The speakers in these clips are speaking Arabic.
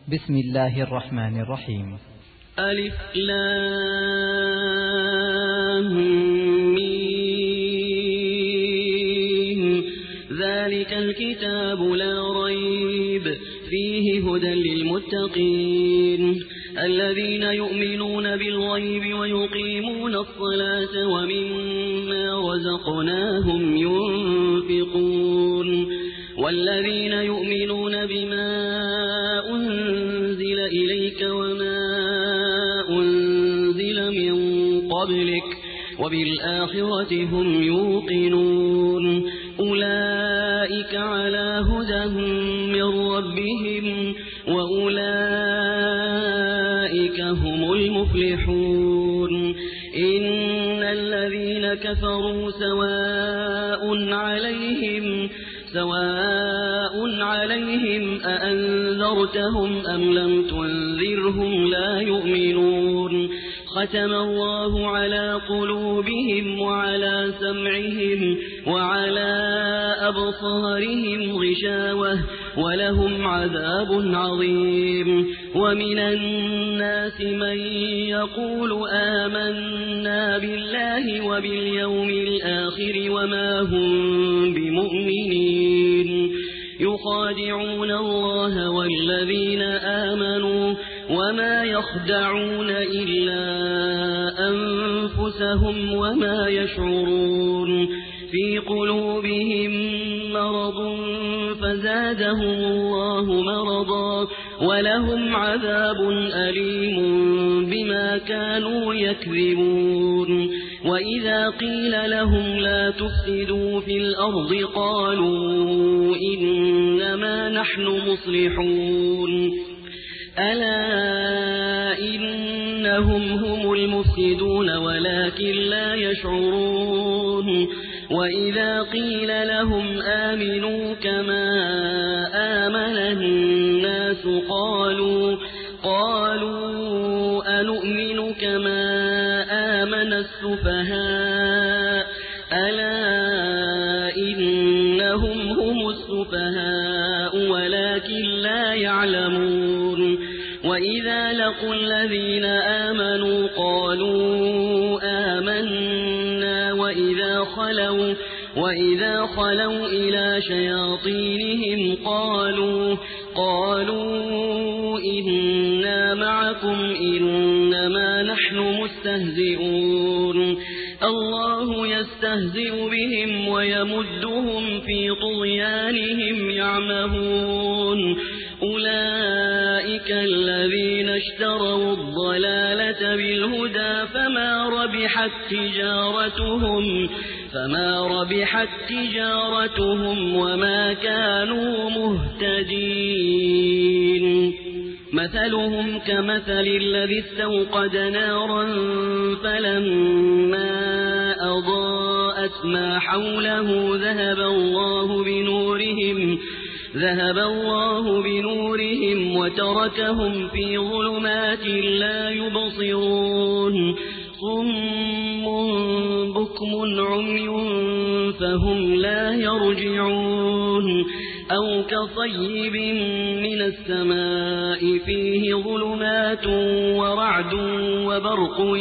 بسم الله الرحمن الرحيم. ألف لام ميم. ذلك الكتاب لا ريب فيه هدى للمتقين الذين يؤمنون بالغيب ويقيمون الصلاة ومما رزقناهم ينفقون والذين يؤمنون بما أنزل إليك وما أنزل من قبلك وبالآخرة هم يوقنون أولئك على هدى من ربهم وأولئك هم المفلحون إن الذين كفروا سواء عليهم أأنذرتهم أم لم تنذرهم لا يؤمنون ختم الله على قلوبهم وعلى سمعهم وعلى أبصارهم غشاوة ولهم عذاب عظيم ومن الناس من يقول آمنا بالله وباليوم الآخر وما هم بمؤمنين يخادعون الله والذين آمنوا وما يخدعون إلا أنفسهم وما يشعرون في قلوبهم مرض فزادهم الله مرضا ولهم عذاب أليم بما كانوا يكذبون وإذا قيل لهم لا تفسدوا في الأرض قالوا إنما نحن مصلحون ألا إنهم هم المفسدون ولكن لا يشعرون وإذا قيل لهم آمنوا كما آمن الناس قالوا أنؤمن كما آمن السفهاء ألا إنهم هم السفهاء ولكن لا يعلمون وإذا لقوا الذين آمنوا قالوا آمنا وإذا خلوا إلى شياطينهم قالوا إنا معكم إنما نحن مستهزئون الله يستهزئ بهم ويمدهم في طغيانهم يعمهون أولئك الذين اشتروا الضلالة بالهدى فما ربحت تجارتهم وما كانوا مهتدين مثلهم كمثل الذي استوقد نارا فلما أضاءت ما حوله ذهب الله بنورهم وتركهم في ظلمات لا يبصرون صم بكم عمي فهم لا يرجعون أو كصيب من السماء فيه ظلمات ورعد وبرق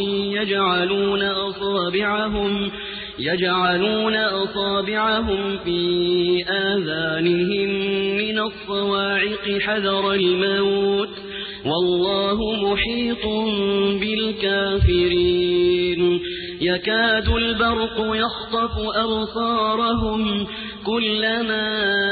يجعلون أصابعهم في آذانهم من الصواعق حذر الموت والله محيط بالكافرين يكاد البرق يخطف أبصارهم كلما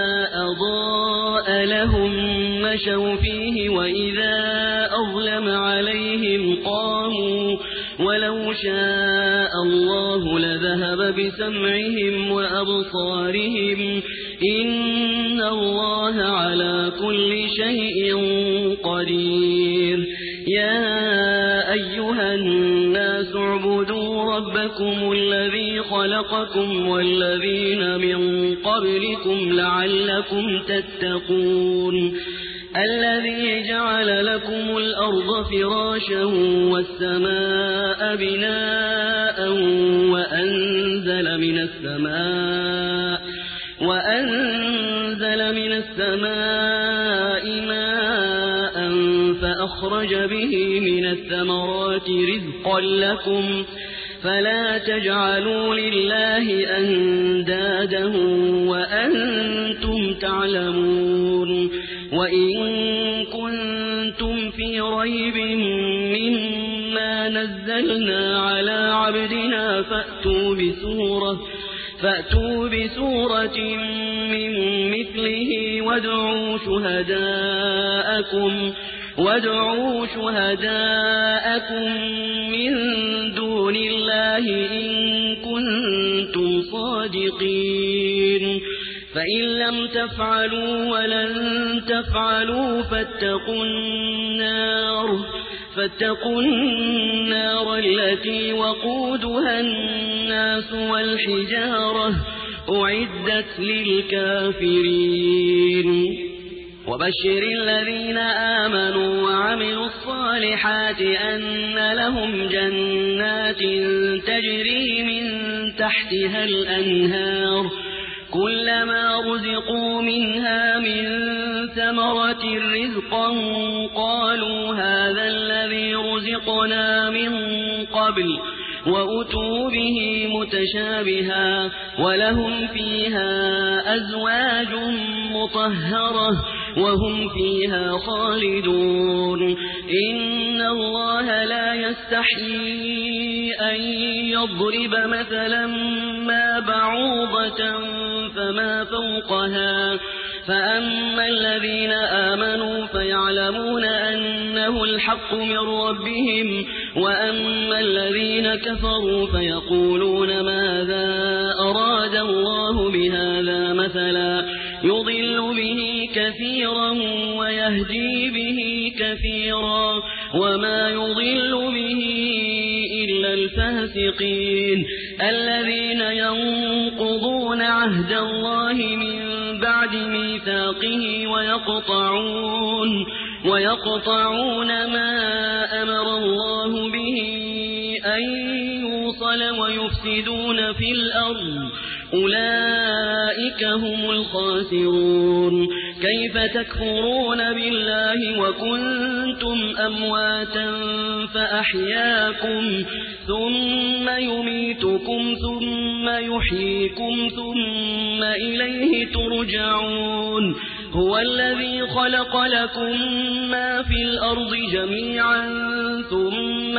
أضاء لهم مشوا فيه وإذا أظلم عليهم قاموا ولو شاء الله لذهب بسمعهم وأبصارهم إن الله على كل شيء قدير يا أيها الناس اعبدوا ربكم الذي خلقكم والذين من قبلكم لعلكم تتقون الذي جعل لكم الأرض فراشا والسماء بناء وأنزل من السماء ماء أخرج به من الثمرات رزقا لكم فلا تجعلوا لله أندادا وأنتم تعلمون وإن كنتم في ريب مما نزلنا على عبدنا فأتوا بسورة من مثله وادعوا شهداءكم من دون الله إن كنتم صادقين فإن لم تفعلوا ولن تفعلوا فاتقوا النار التي وقودها الناس والحجارة أعدت للكافرين وبشر الذين آمنوا وعملوا الصالحات أن لهم جنات تجري من تحتها الأنهار كلما رزقوا منها من ثمرة رزقا قالوا هذا الذي رزقنا من قبل وأتوا به متشابها ولهم فيها أزواج مطهرة وهم فيها خالدون إن الله لا يستحيي أن يضرب مثلا ما بعوضة فما فوقها فأما الذين آمنوا فيعلمون أنه الحق من ربهم وأما الذين كفروا فيقولون ماذا أراد الله بهذا مثلا يضل به كثيرا ويهدي به كثيرا وما يضل به إلا الفاسقين الذين ينقضون عهد الله من بعد ميثاقه ويقطعون ما أمر الله به أن يوصل ويفسدون في الأرض أولئك هم الخاسرون كيف تكفرون بالله وكنتم أمواتا فأحياكم ثم يميتكم ثم يحييكم ثم إليه ترجعون هو الذي خلق لكم ما في الأرض جميعا ثم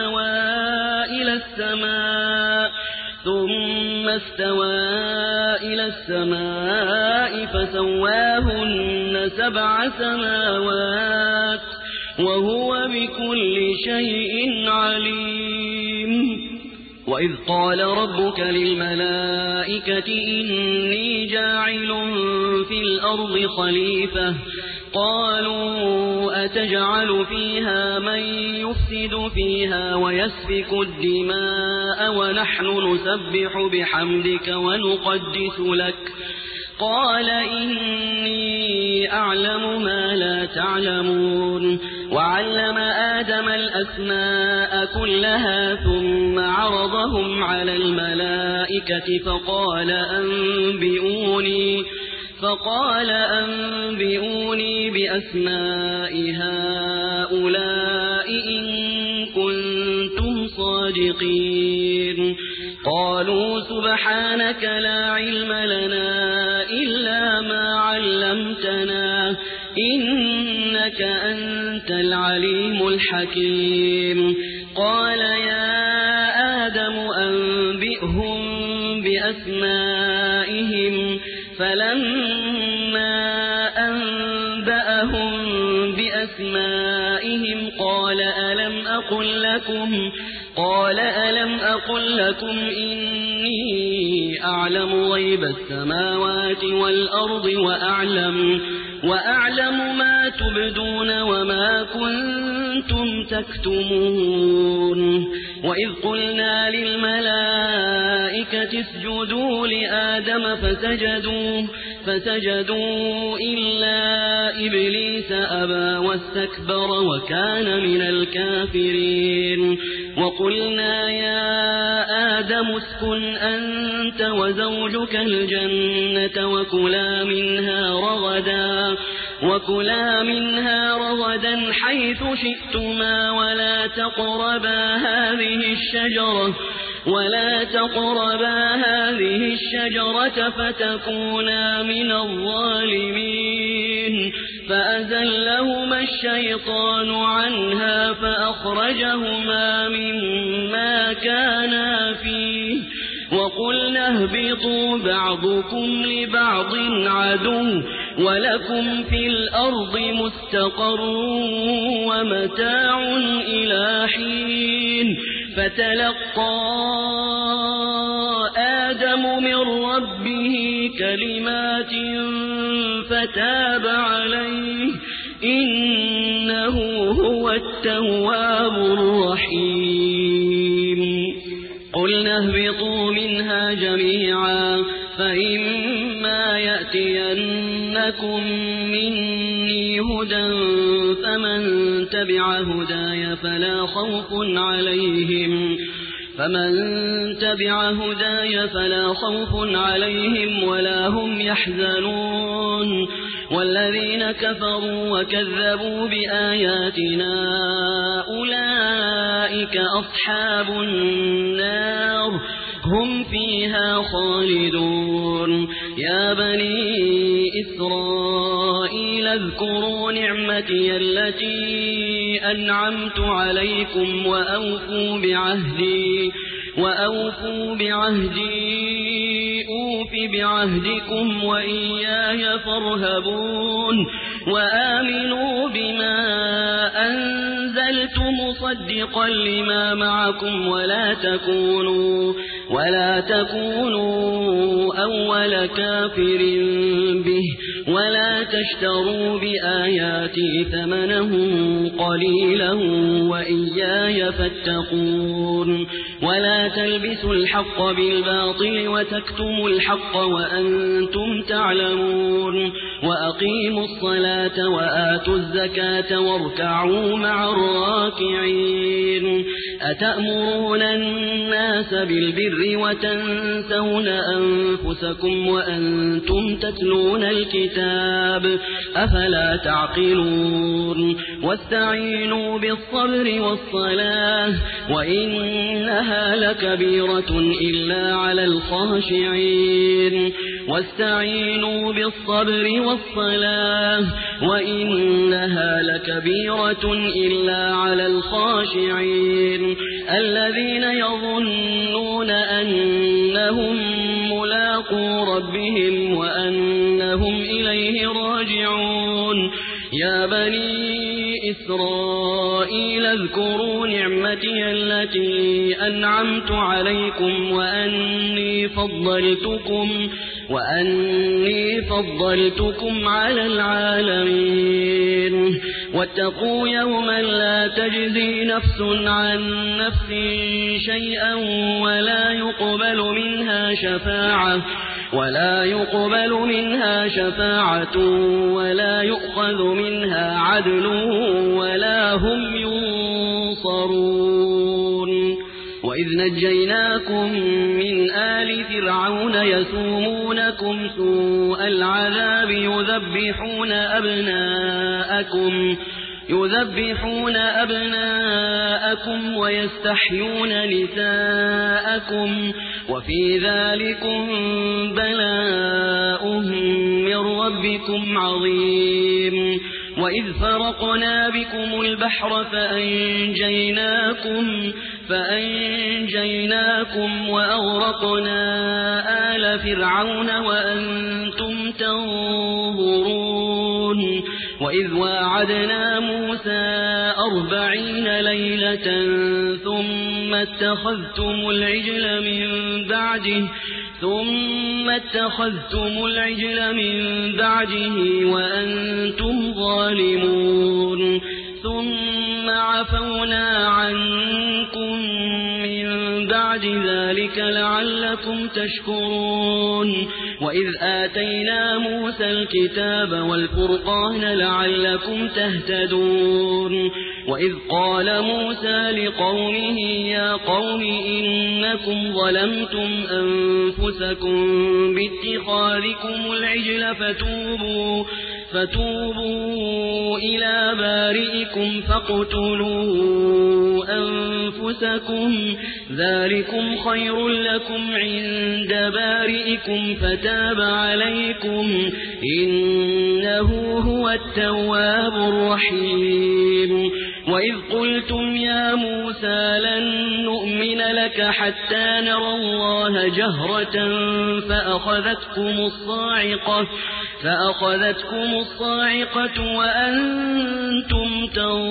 استوى إلى السماء فسواهن 7 سماوات وهو بكل شيء عليم وإذ قال ربك للملائكة إني جاعل في الأرض خليفة قالوا أتجعل فيها من يفسد فيها ويسفك الدماء ونحن نسبح بحمدك ونقدس لك قال إني أعلم ما لا تعلمون وعلم آدم الأسماء كلها ثم عرضهم على الملائكة فقال أنبئوني بأسماء هؤلاء إن كنتم صادقين قالوا سبحانك لا علم لنا إلا ما علمتنا إنك أنت العليم الحكيم قال يا آدم أنبئهم بأسمائهم فلما أنبأهم بأسمائهم قال ألم أقل لكم إني أعلم غيب السماوات والأرض وأعلم ما تبدون وما كنتم تكتمون وإذ قلنا للملائكة اسجدوا لآدم فسجدوا إلا إبليس أبى واستكبر وكان من الكافرين وقلنا يا آدم اسكن أنت وزوجك الجنة وكلا منها وكلا منها رغدا حيث شئتما ولا تقربا هذه الشجرة فتكونا من الظالمين فأزلهما الشيطان عنها فأخرجهما مما كانا فيه وقلنا اهبطوا بعضكم لبعض عدو ولكم في الأرض مستقر ومتاع إلى حين فتلقى آدم من ربه كلمات فتاب عليه إنه هو التواب الرحيم قلنا اهبطوا منها جميعا فإما يأتينكم مني هدى فمن تبع هداي فلا خوف عليهم ولا هم يحزنون والذين كفروا وكذبوا بآياتنا أولئك أصحاب النار هم فيها خالدون يا بني إسرائيل اذكروا نعمتي التي أنعمت عليكم وأوفوا بعهدي أوف بعهدكم وإياي فارهبون وآمنوا بما أنزلت مصدقا لما معكم ولا تكونوا أول كافر به ولا تشتروا بآياتي ثمنا قليلا وإياي فاتقون ولا تلبسوا الحق بالباطل وتكتموا الحق وأنتم تعلمون وأقيموا الصلاة وآتوا الزكاة واركعوا مع الراكعين أتأمرون الناس بالبر وتنسون أنفسكم وأنتم تتلون الكتاب أفلا تعقلون واستعينوا بالصبر والصلاة وإنها لكبيرة إلا على الخاشعين واستعينوا بالصبر والصلاة وإنها لكبيرة إلا على الخاشعين الذين يظنون أنهم ملاقو ربهم وأنهم إليه راجعون يا بني إسرائيل اذكروا نعمتي التي أنعمت عليكم وأني فضلتكم على العالمين واتقوا يوما لا تجزي نفس عن نفس شيئا ولا يقبل منها شفاعة ولا يؤخذ منها عدل ولا هم ينصرون وإذ نجيناكم من آل فرعون يسومونكم سوء العذاب يذبحون أبناءكم ويستحيون نساءكم وفي ذلكم بلاء من ربكم عظيم وإذ فرقنا بكم البحر فأنجيناكم وأغرقنا آل فرعون وأنتم تنظرون وإذ واعدنا موسى 40 ليلة ثم اتخذتم العجل من بعده وأنتم ظالمون ثم عفونا عنكم من بعد ذلك لعلكم تشكرون وإذ آتينا موسى الكتاب والفرقان لعلكم تهتدون وإذ قال موسى لقومه يا قوم إنكم ظلمتم أنفسكم باتخاذكم العجل فتوبوا إلى بارئكم فاقتلوا أنفسكم ذلكم خير لكم عند بارئكم فتاب عليكم إنه هو التواب الرحيم وإذ قلتم يا موسى لن نؤمن لك حتى نرى الله جهرة فأخذتكم الصاعقة وأنتم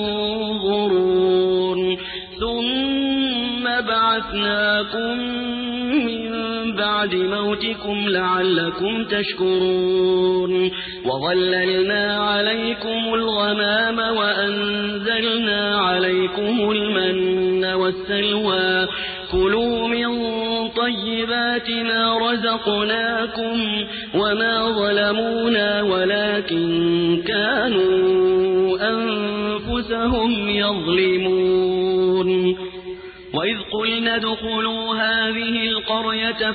تنظرون ثم بعثناكم من بعد موتكم لعلكم تشكرون وظللنا عليكم الغمام وأنزلنا عليكم المن والسلوى كلوا من طيبات ما رزقناكم وما ظلمونا ولكن كانوا أنفسهم يظلمون وإذ قلنا ادخلوا هذه القرية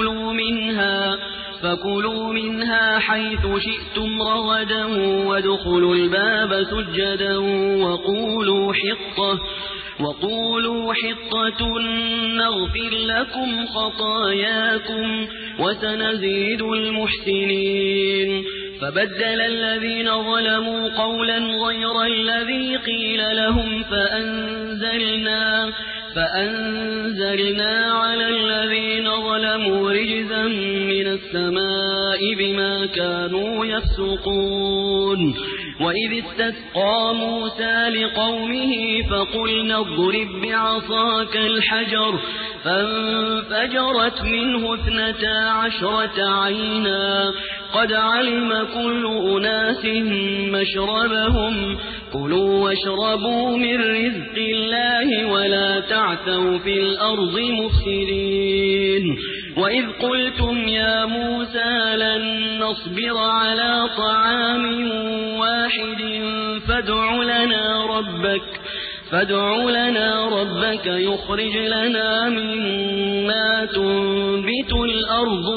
فكلوا منها حيث شئتم رغدا وادخلوا الباب سجدا وقولوا حطة نغفر لكم خطاياكم وسنزيد المحسنين فبدل الذين ظلموا قولا غير الذي قيل لهم فأنزلنا على الذين ظلموا رجزا من السماء بما كانوا يفسقون وإذ استسقى موسى لقومه فقلنا اضرب بعصاك الحجر فانفجرت منه 12 عينا قد علم كل أناس مشربهم كلوا واشربوا من رزق الله ولا تعثوا في الأرض مفسدين وإذ قلتم يا موسى لن نصبر على طعام واحد فادع لنا ربك يخرج لنا مما تنبت الأرض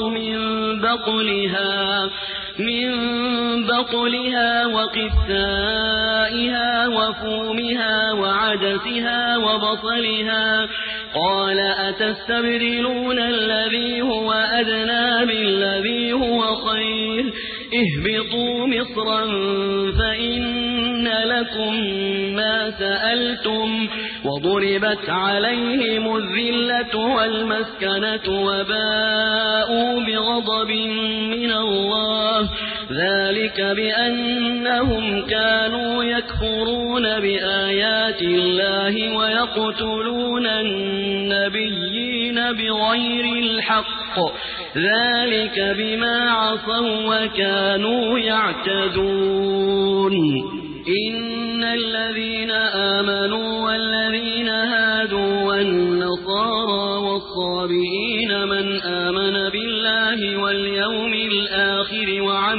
من بقلها وقثائها وفومها وعدسها وبصلها قال أتستبدلون الذي هو أدنى بالذي هو خير اهبطوا مصرا فإن لكم ما سألتم وضربت عليهم الذلة والمسكنة وباءوا بغضب من الله ذلك بأنهم كانوا يكفرون بآيات الله ويقتلون النبيين بغير الحق ذلك بما عصوا وكانوا يعتدون إن الذين آمنوا والذين هادوا والنصارى والصابئين من آمن بالله واليوم الآخر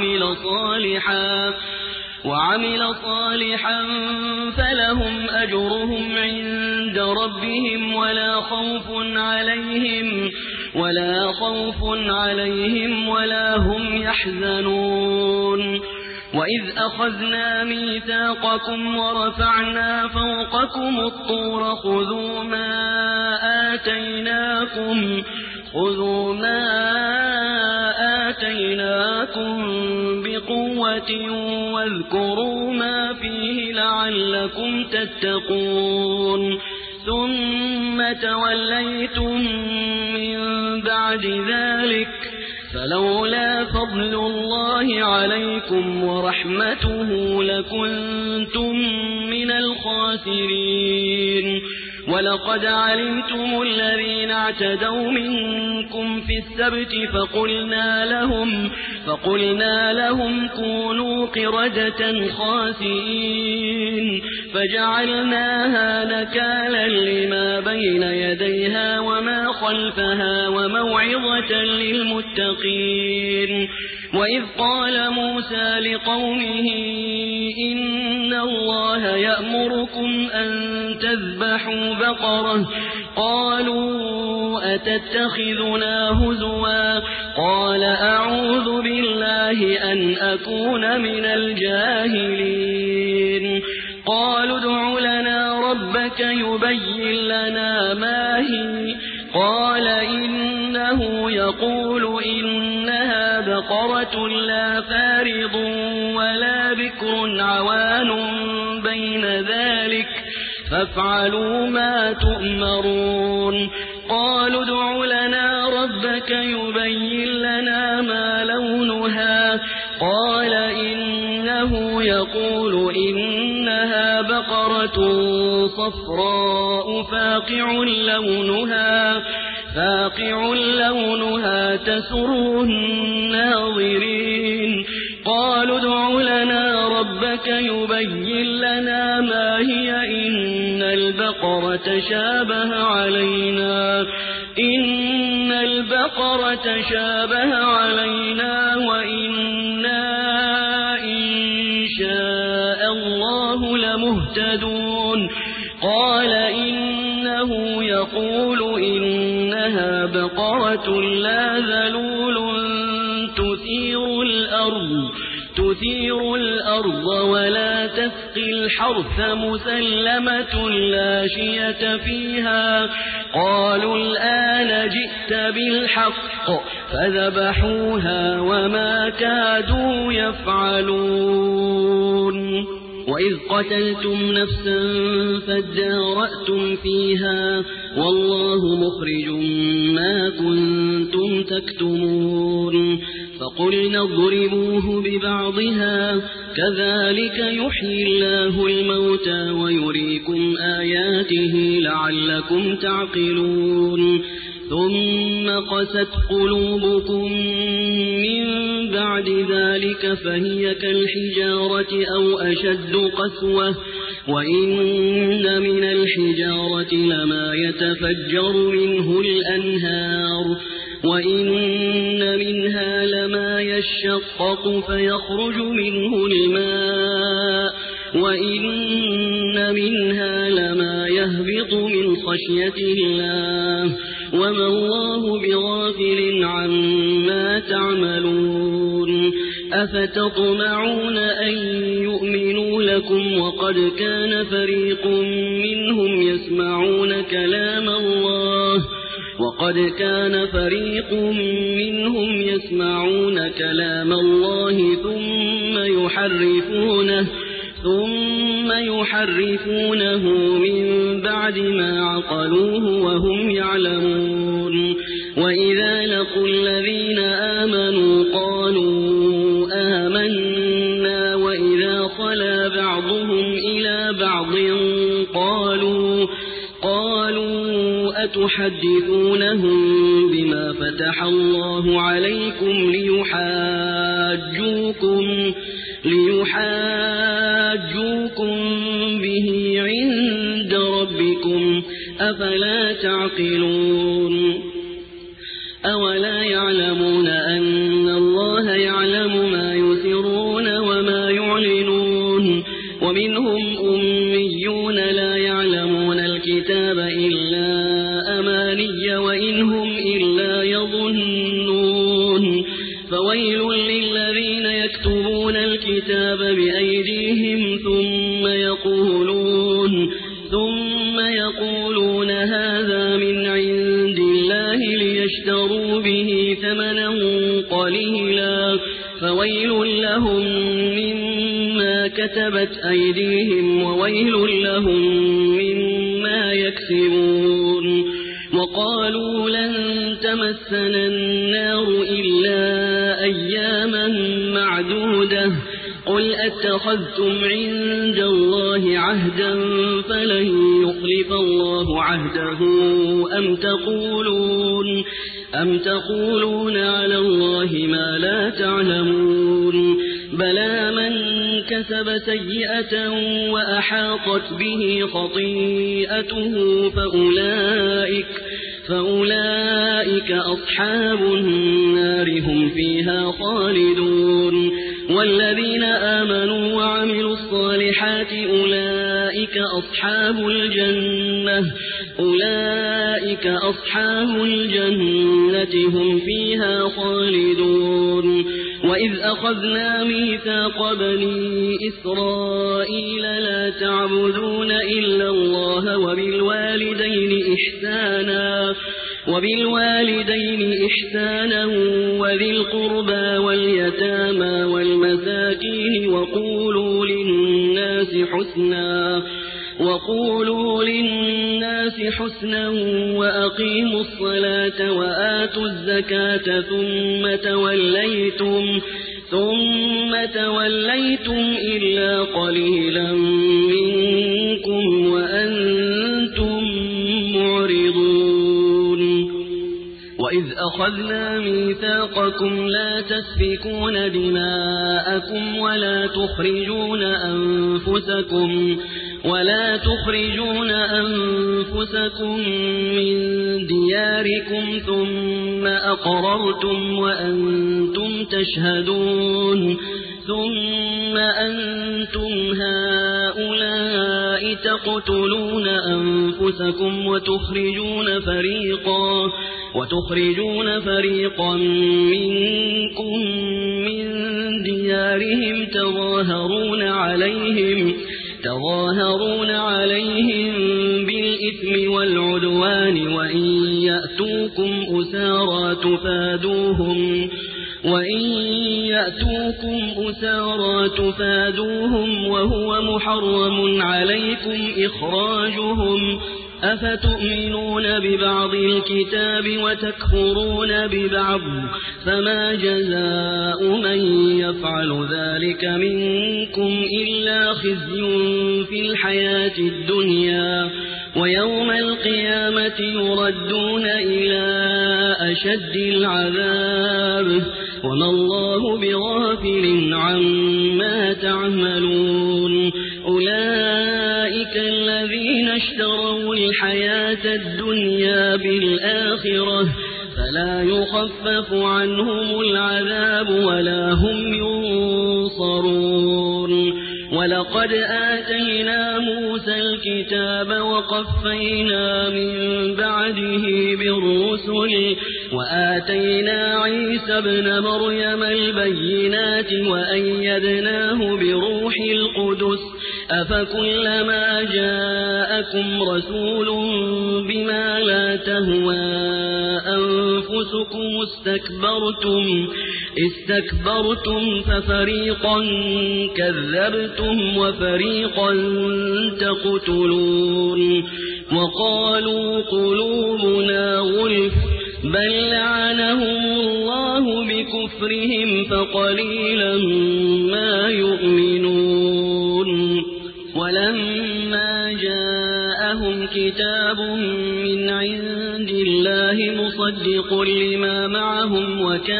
وعمل صالحا فلهم أجرهم عند ربهم ولا خوف عليهم ولا هم يحزنون وإذ أخذنا ميثاقكم ورفعنا فوقكم الطور خذوا ما آتيناكم بقوة واذكروا ما فيه لعلكم تتقون ثم توليتم من بعد ذلك فلولا فضل الله عليكم ورحمته لكنتم من الخاسرين ولقد علمتم الذين اعتدوا منكم في السبت فقلنا لهم كونوا قردة خاسئين فجعلناها نكالا لما بين يديها وما خلفها وموعظة للمتقين وإذ قال موسى لقومه إن الله يأمركم أن تذبحوا بقرة قالوا أتتخذنا هزوا قال أعوذ بالله أن أكون من الجاهلين قالوا ادع لنا ربك يبين لنا ما هي قال إنه يقول إنها بقرة لا فارض ولا بكر عوان بين ذلك فافعلوا ما تؤمرون قالوا ادع لنا ربك يبين لنا ما لونها قال إنه يقول إنها بقرة صفراء فاقع لونها تسر الناظرين قالوا ادع لنا ربك يبين لنا ما هي إن البقرة شابه علينا وإنا إن شاء الله لمهتدون قال إنه يقول إنها بقرة لا ذلول تثير الأرض ولا تسقي الحرث مسلمة لا شية فيها قالوا الآن جئت بالحق فذبحوها وما كادوا يفعلون وإذ قتلتم نفسا فادارأتم فيها والله مخرج ما كنتم تكتمون فقلنا اضربوه ببعضها كذلك يحيي الله الموتى ويريكم آياته لعلكم تعقلون ثم قست قلوبكم من بعد ذلك فهي كالحجارة أو أشد قسوة وإن من الحجارة لما يتفجر منه الأنهار وإن منها لما يشقق فيخرج منه الماء وإن منها لما يهبط من خشية الله وما الله بغافل عما تعملون أفتطمعون أن يؤمنوا لكم وقد كان فريق منهم يسمعون كلام الله ثم يحرفونه من بعد ما عقلوه وهم يعلمون وإذا لقوا الذين آمنوا قالوا آمنا وإذا خلا بعضهم إلى بعض قالوا أتحدثونهم بما فتح الله عليكم ليحاجوكم به عند ربكم أفلا تعقلون أولا يعلمون أن الله يعلم ما يسرون وما يعلنون ومنهم أميون لا يعلمون الكتاب إلا أماني وإن هم إلا يظنون فويل للذين يكتبون الكتاب بأيديهم ثم يقولون هذا من عند الله ليشتروا به ثمنا قليلا فويل لهم مما كتبت أيديهم وويل لهم مما يكسبون وقالوا لن تمسنا النار إلا أياما معدودة قل أتخذتم عند الله عهدا فلن يخلف الله عهده أم تقولون على الله ما لا تعلمون بلى من كسب سيئة وأحاطت به خطيئته فأولئك أصحاب النار هم فيها خالدون والذين آمنوا وعملوا الصالحات أولئك أولئك أصحاب الجنة هم فيها خالدون وإذ أخذنا ميثاق بني إسرائيل لا تعبدون إلا الله وبالوالدين إحسانا وذي القربى واليتامى والمساكين وقولوا للناس حسنا وأقيموا الصلاة وآتوا الزكاة ثم توليتم إلا قليلا منكم وأنتم معرضون وإذ أخذنا ميثاقكم لا تسفكون دماءكم ولا تخرجون أنفسكم من دياركم ثم أقررتم وأنتم تشهدون ثم أنتم هؤلاء تقتلون أنفسكم وتخرجون فريقا منكم من ديارهم تظاهرون عليهم بالإثم والعدوان وإن يأتوكم أسارى تفادوهم وهو محرم عليكم إخراجهم أفتؤمنون ببعض الكتاب وتكفرون ببعض فما جزاء من يفعل ذلك منكم إلا خزي في الحياة الدنيا ويوم القيامة يردون إلى أشد العذاب وما الله بغافل عما تعملون أولئك الذين اشتروا الحياة الدنيا بالآخرة فلا يخفف عنهم العذاب ولا هم ينصرون ولقد آتينا موسى الكتاب وقفينا من بعده بالرسل وآتينا عيسى ابن مريم البينات وأيدناه بروح القدس أفكلما جاءكم رسول بما لا تهوى أنفسكم استكبرتم ففريقا كذبتم وفريقا تقتلون وقالوا قلوبنا غلف بل لعنهم الله بكفرهم فقليلا ما يؤمنون ولما جاءهم كتاب من عند الله مصدق لما معهم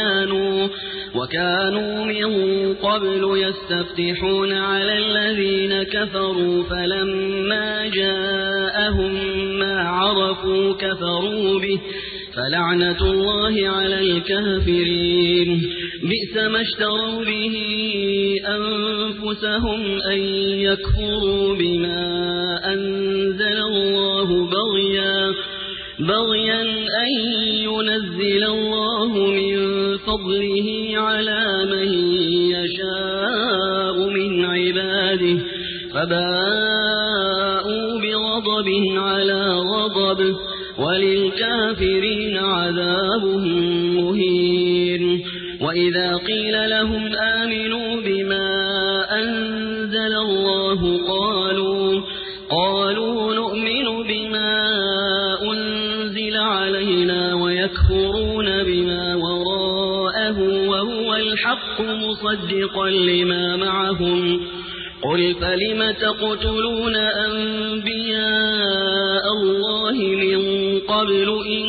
وكانوا من قبل يستفتحون على الذين كفروا فلما جاءهم ما عرفوا كفروا به فلعنة الله على الكافرين بئس ما اشتروا به أنفسهم أن يكفروا بما أنزل الله بغيا أن ينزل الله من فضله على من يشاء من عباده فباءوا بغضب على غضب وللكافرين عذاب مهين وإذا قيل لهم آمنوا بما أنزل الله قالوا نؤمن بما أنزل علينا ويكفرون بما وراءه وهو الحق مصدقا لما معهم قل فلم تقتلون أنبياء الله من قبل إن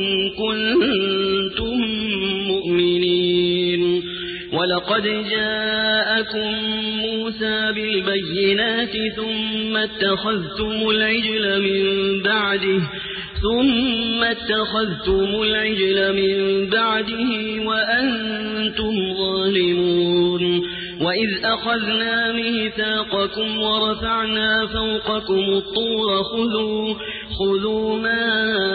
كنتم مؤمنين ولقد جاءكم موسى بالبينات ثم اتخذتم العجل من بعده وأنتم ظالمون وإذ أخذنا ميثاقكم ورفعنا فوقكم الطور خذوا ما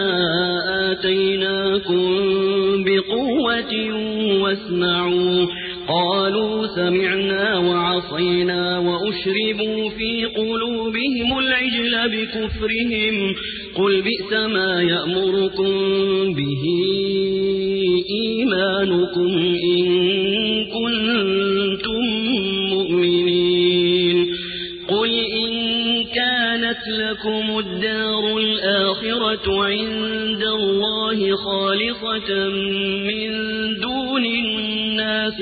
آتيناكم بقوة واسمعوا. قالوا سمعنا وعصينا وأشربوا في قلوبهم العجل بكفرهم. قل بئس ما يأمركم به إيمانكم إن كنتم مؤمنين. قل إن كانت لكم الدار الآخرة عند الله خالصة من دون الناس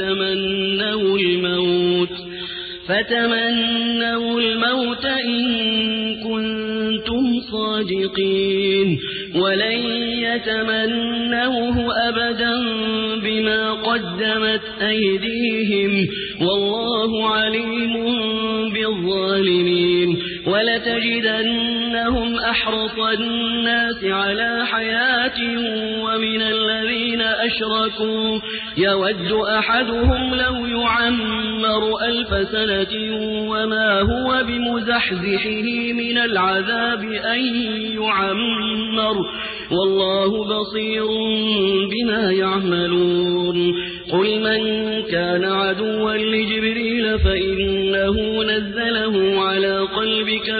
فتمنوا الموت إن كنتم صادقين. ولن يتمنوه أبدا بما قدمت أيديهم والله عليم بالظالمين. ولتجدنهم أحرص الناس على حياة ومن الذين أشركوا يود أحدهم لو يعمر 1000 سنة وما هو بمزحزحه من العذاب أن يعمر والله بصير بما يعملون. قل من كان عدوا لجبريل فإنه نزله على قلبك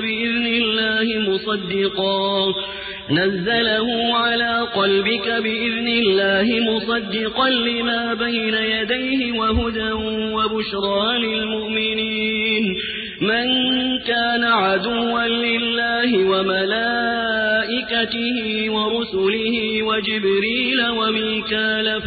بإذن الله مصدقا لما بين يديه وهدى وبشرى للمؤمنين. من كان عدوا لله وملائكته ورسله وجبريل وميكال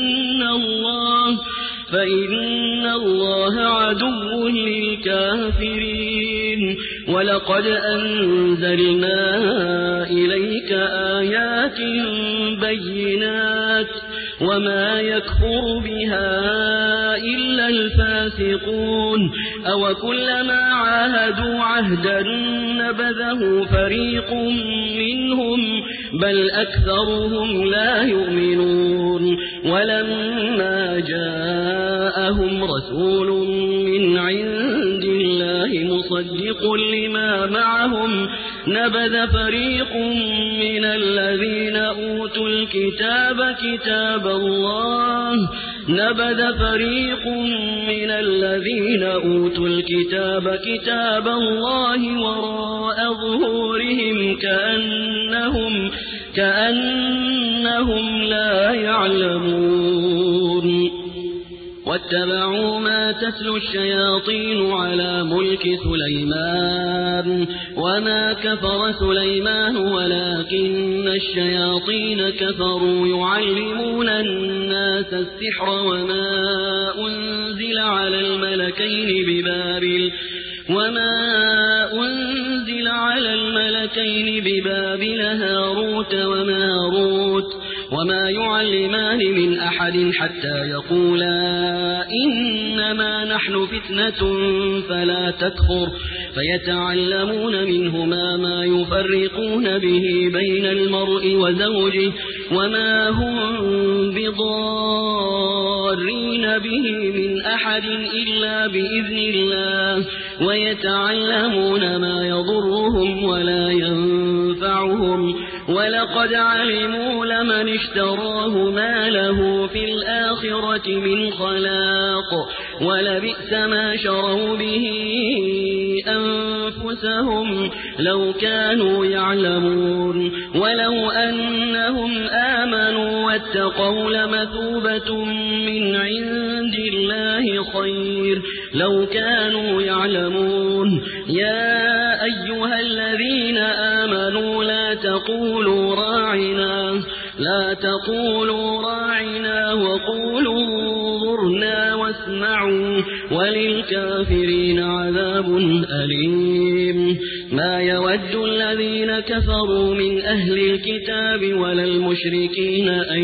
فإن الله عدو للكافرين. ولقد أنزلنا إليك آيات بينات وما يكفر بها إلا الفاسقون. أوكلما عاهدوا عهدا نبذه فريق منهم بل أكثرهم لا يؤمنون. ولما جاءهم رسول من عند الله مصدق لما معهم نبذ فريق من الذين أوتوا الكتاب كتاب الله وراء ظهورهم كأنهم لا يعلمون. واتبعوا ما تتلو الشياطين على ملك سليمان وما كفر سليمان ولكن الشياطين كفروا يعلمون الناس السحر وما أنزل على الملكين ببابل هاروت وماروت وما يعلمان من أحد حتى يقولا إنما نحن فتنة فلا تكفر فيتعلمون منهما ما يفرقون به بين المرء وزوجه وما هم بضارين به من أحد إلا بإذن الله ويتعلمون ما يضرهم ولا ينفعهم ولقد علموا لمن اشتراه ما له في الآخرة من خلاق ولبئس ما شروا به أنفسهم لو كانوا يعلمون ولو أنهم آمنوا واتقوا لمثوبة من عند الله خير لو كانوا يعلمون. يا أيها الذين آمنوا لا تقولوا راعنا وقولوا انظرنا واسمعوا وللكافرين عذاب أليم. ما يود الذين كفروا من أهل الكتاب ولا المشركين أن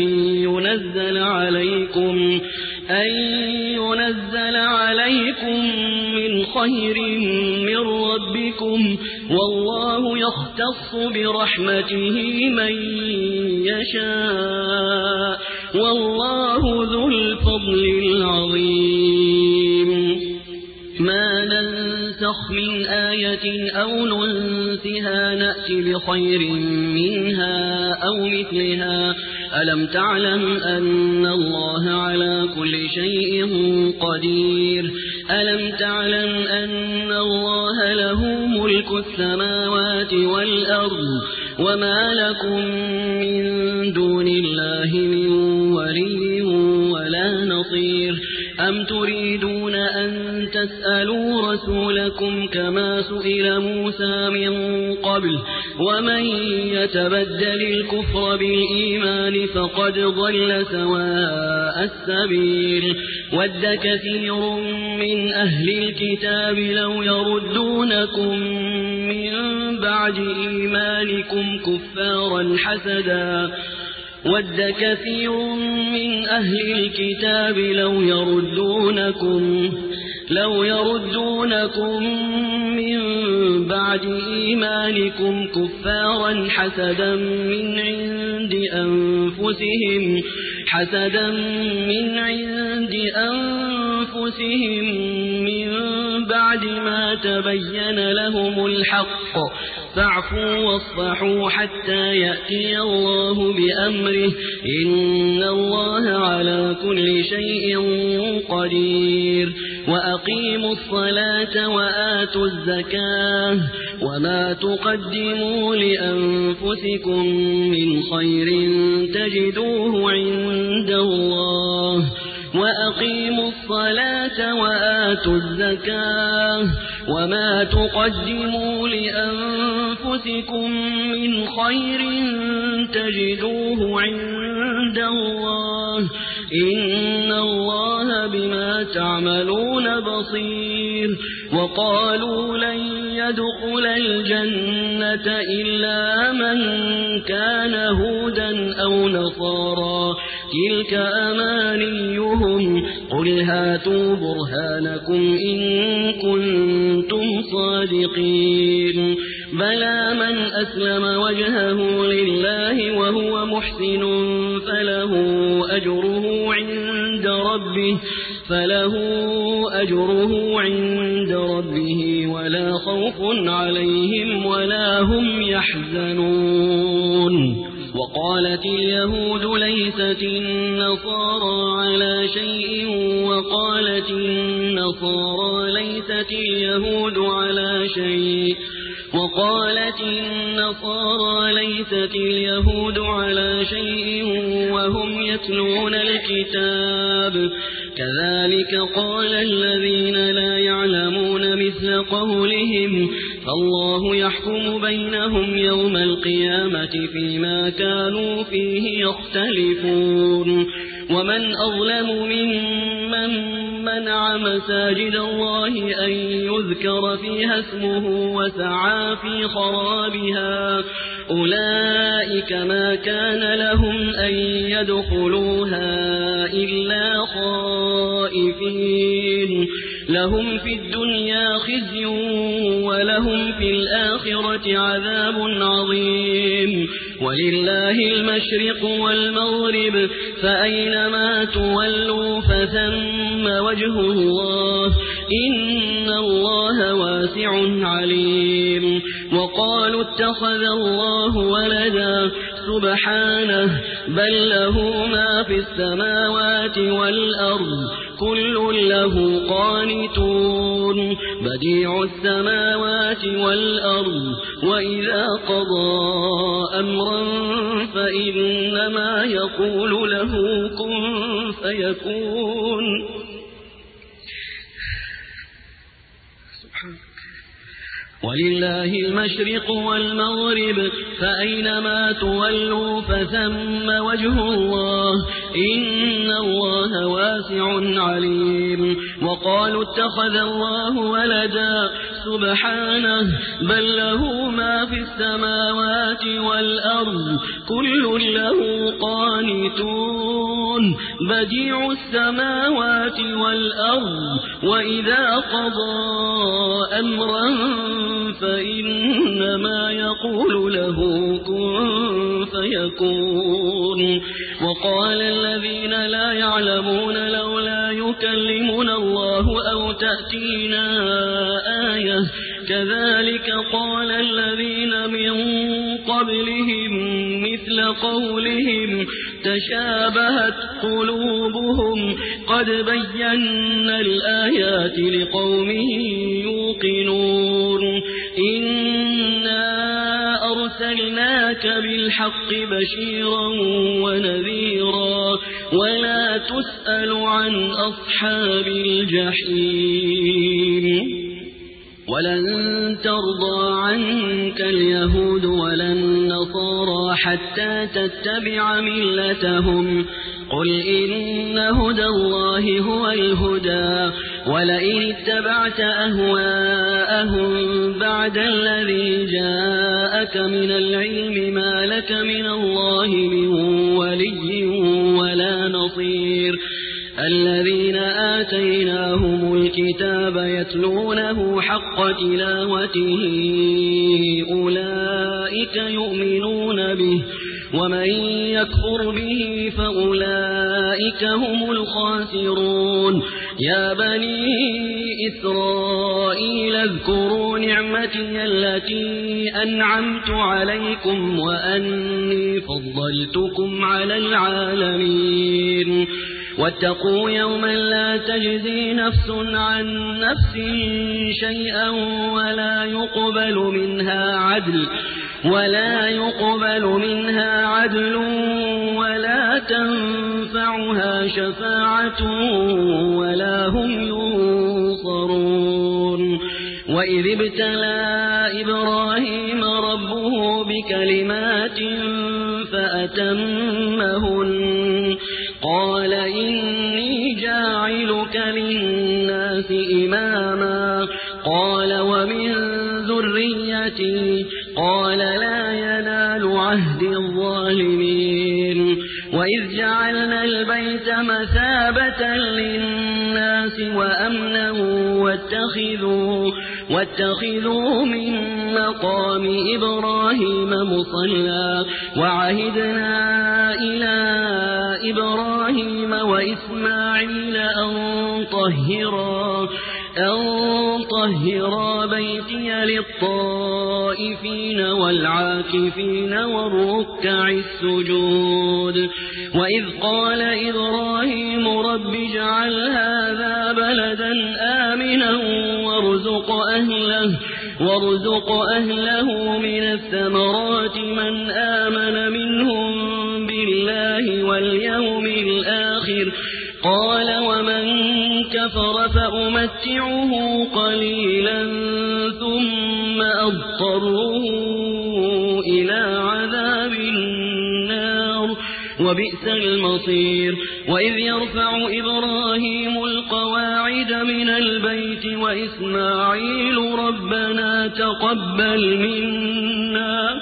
ينزل عليكم من خير من ربكم والله يختص برحمته من يشاء والله ذو الفضل العظيم. ما ننسخ من آية أو ننسها نأت بخير منها أو مثلها ألم تعلم أن الله على كل شيء قدير ألم تعلم أن الله له ملك السماوات والأرض وما لكم من دون الله من ولي ولا نصير أم تريدون أن تسألوا رسولكم كما سئل موسى من قبل ومن يتبدل الكفر بالإيمان فقد ضل سواء السبيل ود كثير من أهل الكتاب لو يردونكم من بعد إيمانكم كفارا حسدا ود كثير من أهل الكتاب لو يردونكم من بعد إيمانكم كفارا حسدا من عند أنفسهم من بعد ما تبين لهم الحق فاعفوا واصفحوا حتى يأتي الله بأمره إن الله على كل شيء قدير وأقيموا الصلاة وآتوا الزكاة وما تقدموا لأنفسكم من خير تجدوه عند الله وأقيموا الصلاة وآتوا الزكاة وما تقدموا لأنفسكم من خير تجدوه عند الله إن الله بما تعملون بصير وقالوا لن يدخل الجنة إلا من كان هودا أو نصارى تلك أمانيهم قل هاتوا برهانكم إن كنتم صادقين بلى من أسلم وجهه لله وهو محسن فله أجره عند ربه ولا خوف عليهم ولا هم يحزنون وقالت اليهود ليست النصارى على شيء وقالت النصارى ليست اليهود على شيء وهم يتلون الكتاب كذلك قال الذين لا يعلمون مثل قولهم فالله يحكم بينهم يوم القيامة فيما كانوا فيه يختلفون ومن أظلم ممن منع مساجد الله أن يذكر فيها اسمه وسعى في خرابها أولئك ما كان لهم أن يدخلوها إلا خائفين لهم في الدنيا خزي ولهم في الآخرة عذاب عظيم ولله المشرق والمغرب فأينما تولوا فثم وجه الله إن الله واسع عليم وقالوا اتخذ الله ولدا سبحانه بل له ما في السماوات والأرض كل له قانتون بديع السماوات والأرض وإذا قضى أمرا فإنما يقول له كن فيكون ولله المشرق والمغرب فأينما تولوا فثم وجه الله إن الله واسع عليم وقالوا اتخذ الله ولدا سبحانه بل له ما في السماوات والأرض كل له قانتون بديع السماوات والأرض وإذا قضى أمرا فإنما يقول له كن فيكون وقال الذين لا يعلمون لولا يكلمنا الله أو تأتينا آية كذلك قال الذين من قبلهم مثل قولهم تشابهت قلوبهم قد بينا الآيات لقوم يوقنون إنا أرسلناك بالحق بشيرا ونذيرا ولا تسأل عن أصحاب الجحيم ولن ترضى عنك اليهود ولا النصارى حتى تتبع ملتهم قل إن هدى الله هو الهدى ولئن اتبعت أهواءهم بعد الذي جاءك من العلم ما لك من الله من ولي ولا نصير الذين آتيناهم الكتاب يتلونه حق تلاوته أولئك يؤمنون به ومن يكفر به فأولئك هم الخاسرون يا بني إسرائيل اذكروا نعمتي التي أنعمت عليكم وأني فضلتكم على العالمين واتقوا يوما لا تجزي نفس عن نفس شيئا ولا يقبل منها عدل ولا تنفعها شفاعة ولا هم ينصرون وإذ ابتلى إبراهيم ربه بكلمات فأتمهن قال إني جاعلك للناس إماما قال ومن ذريتي قال لا ينال عهد الظالمين وإذ جعلنا البيت مثابة للناس وأمنا واتخذوا من مقام إبراهيم مصلى وعهدنا إلى إبراهيم وإسماعيل أن طهرا بيتي للطائفين والعاكفين والركع السجود وإذ قال إبراهيم رب اجعل هذا بلدا آمنا وارزق أهله من الثمرات من آمن منهم بالله واليوم الآخر قال ومن كفر فأمتعه قليلا ثم أضطره إلى عذاب النار وبئس المصير وإذ يرفع إبراهيم القواعد من البيت وإسماعيل ربنا تقبل منا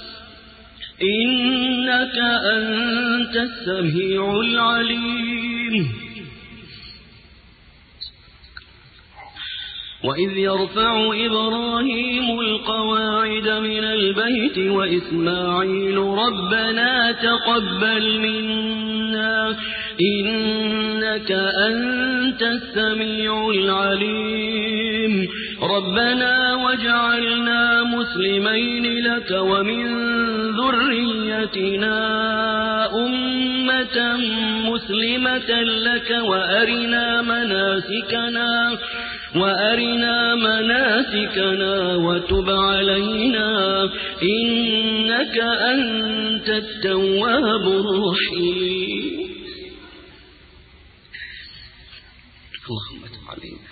إنك أنت السميع العليم وإذ يرفع إبراهيم القواعد من البيت وإسماعيل ربنا تقبل منا إنك أنت السميع العليم ربنا واجعلنا مسلمين لك ومن ذريتنا أمة مسلمة لك وأرنا مناسكنا وتب علينا إنك أنت التواب الرحيم اللهم تب علينا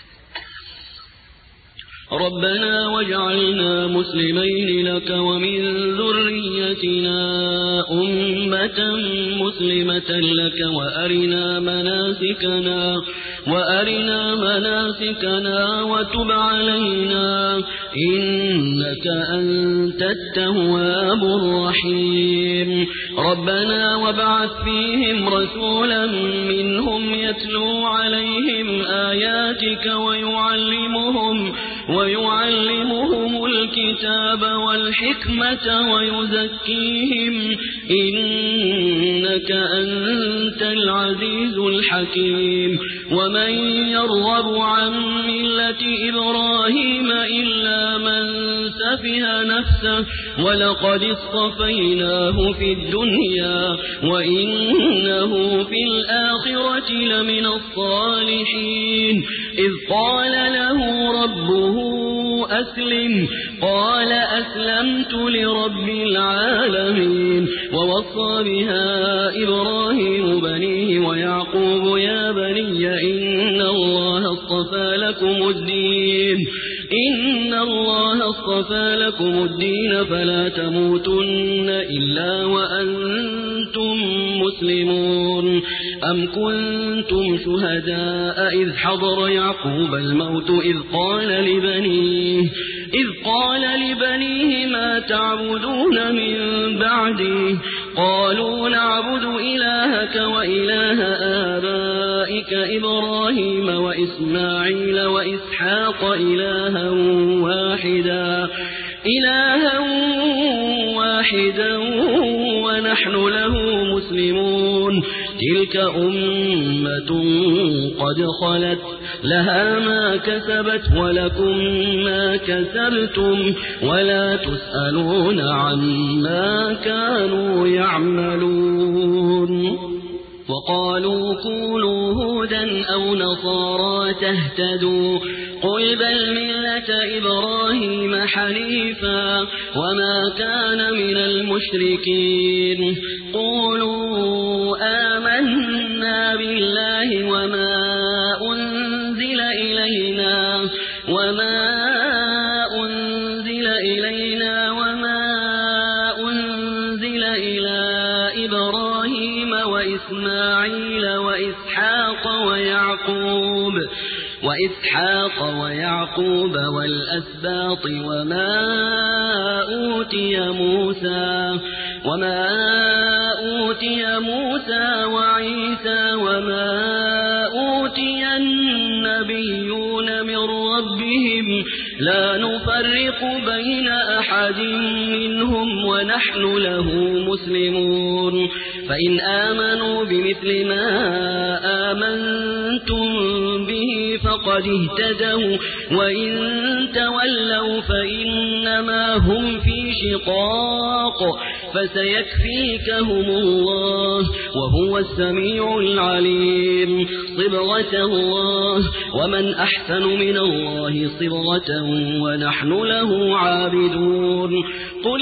ربنا واجعلنا مسلمين لك ومن ذريتنا أمة مسلمة لك وأرنا مناسكنا وتب علينا إنك أنت التواب الرحيم ربنا وابعث فيهم رسولا منهم يتلو عليهم آياتك ويعلمهم الكتاب والحكمة ويزكيهم إنك أنت العزيز الحكيم ومن يرغب عن ملة إبراهيم إلا من سفه نفسه ولقد اصطفيناه في الدنيا وإنه في الآخرة لمن الصالحين إذ قال له ربه أسلم قال أسلمت لرب العالمين ووصى بها إبراهيم بنيه ويعقوب يا بني إن الله اصطفى لكم الدين فلا تموتن إلا وأنتم مسلمون أم كنتم شهداء إذ حضر يعقوب الموت إذ قال لبنيه ما تعبدون من بعدي قالوا نعبد إلهك وإله آبائك إبراهيم وإسماعيل وإسحاق إلها واحدا ونحن له مسلمون تلك أمة قد خلت لها ما كسبت ولكم ما كسبتم ولا تسألون عما كانوا يعملون وقالوا كونوا هودا أو نصارى تهتدوا قل بل ملة إبراهيم حنيفا وما كان من المشركين قولوا آمنا بالله وما أنزل إلينا وما أنزل إلى إبراهيم وإسماعيل وإسحاق ويعقوب والأسباط وما أوتي موسى وعيسى وما أوتي النبيون من ربهم لا نفرق بين أحد منهم ونحن له مسلمون فإن آمنوا بمثل ما آمنتم به فقد اهتدوا وإن تولوا فإنما هم في شقاق فسيكفيكهم الله وهو السميع العليم صبغة الله ومن أحسن من الله صبغة ونحن له عابدون قل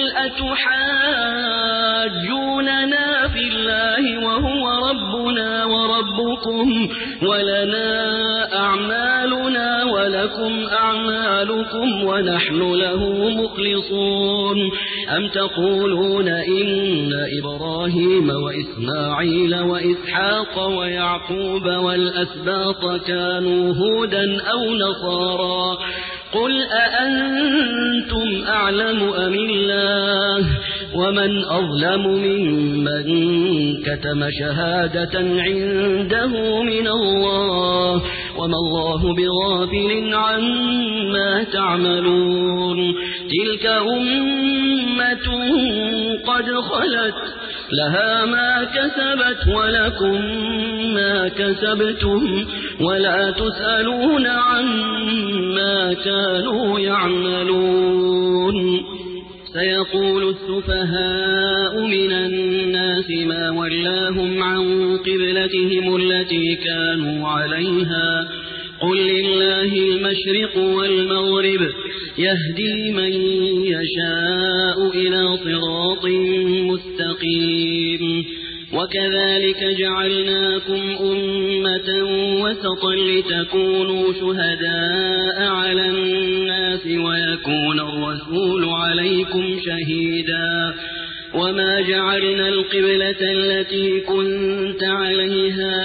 أتحاجوننا في الله وهو ربنا وربكم ولنا أعمالنا ولكم أعمالكم ونحن له مخلصون أم تقولون إن إبراهيم وإسماعيل وإسحاق ويعقوب والأسباط كانوا هودا أو نصارى قل أأنتم أعلم أم الله ومن أظلم ممن كتم شهادة عنده من الله وما الله بغافل عما تعملون تلك أمة قد خلت لها ما كسبت ولكم ما كسبتم ولا تسألون عما كانوا يعملون سيقول السفهاء من الناس ما ولاهم عن قبلتهم التي كانوا عليها قل لله المشرق والمغرب يهدي من يشاء إلى صراط مستقيم وكذلك جعلناكم أمة وسطا لتكونوا شهداء على الناس ويكون الرسول عليكم شهيدا وما جعلنا القبلة التي كنت عليها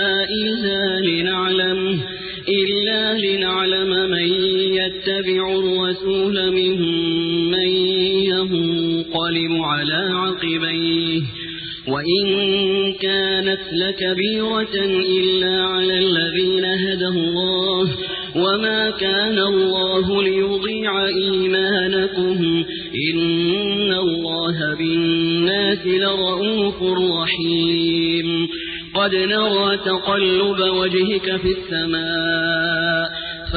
إلا لنعلم من يتبع الرسول ممن ينقلب على عقبيه وإن كانت لكبيرة إلا على الذين هدى الله وما كان الله ليضيع إيمانكم إن الله بالناس لرؤوف رحيم قد نرى تقلب وجهك في السماء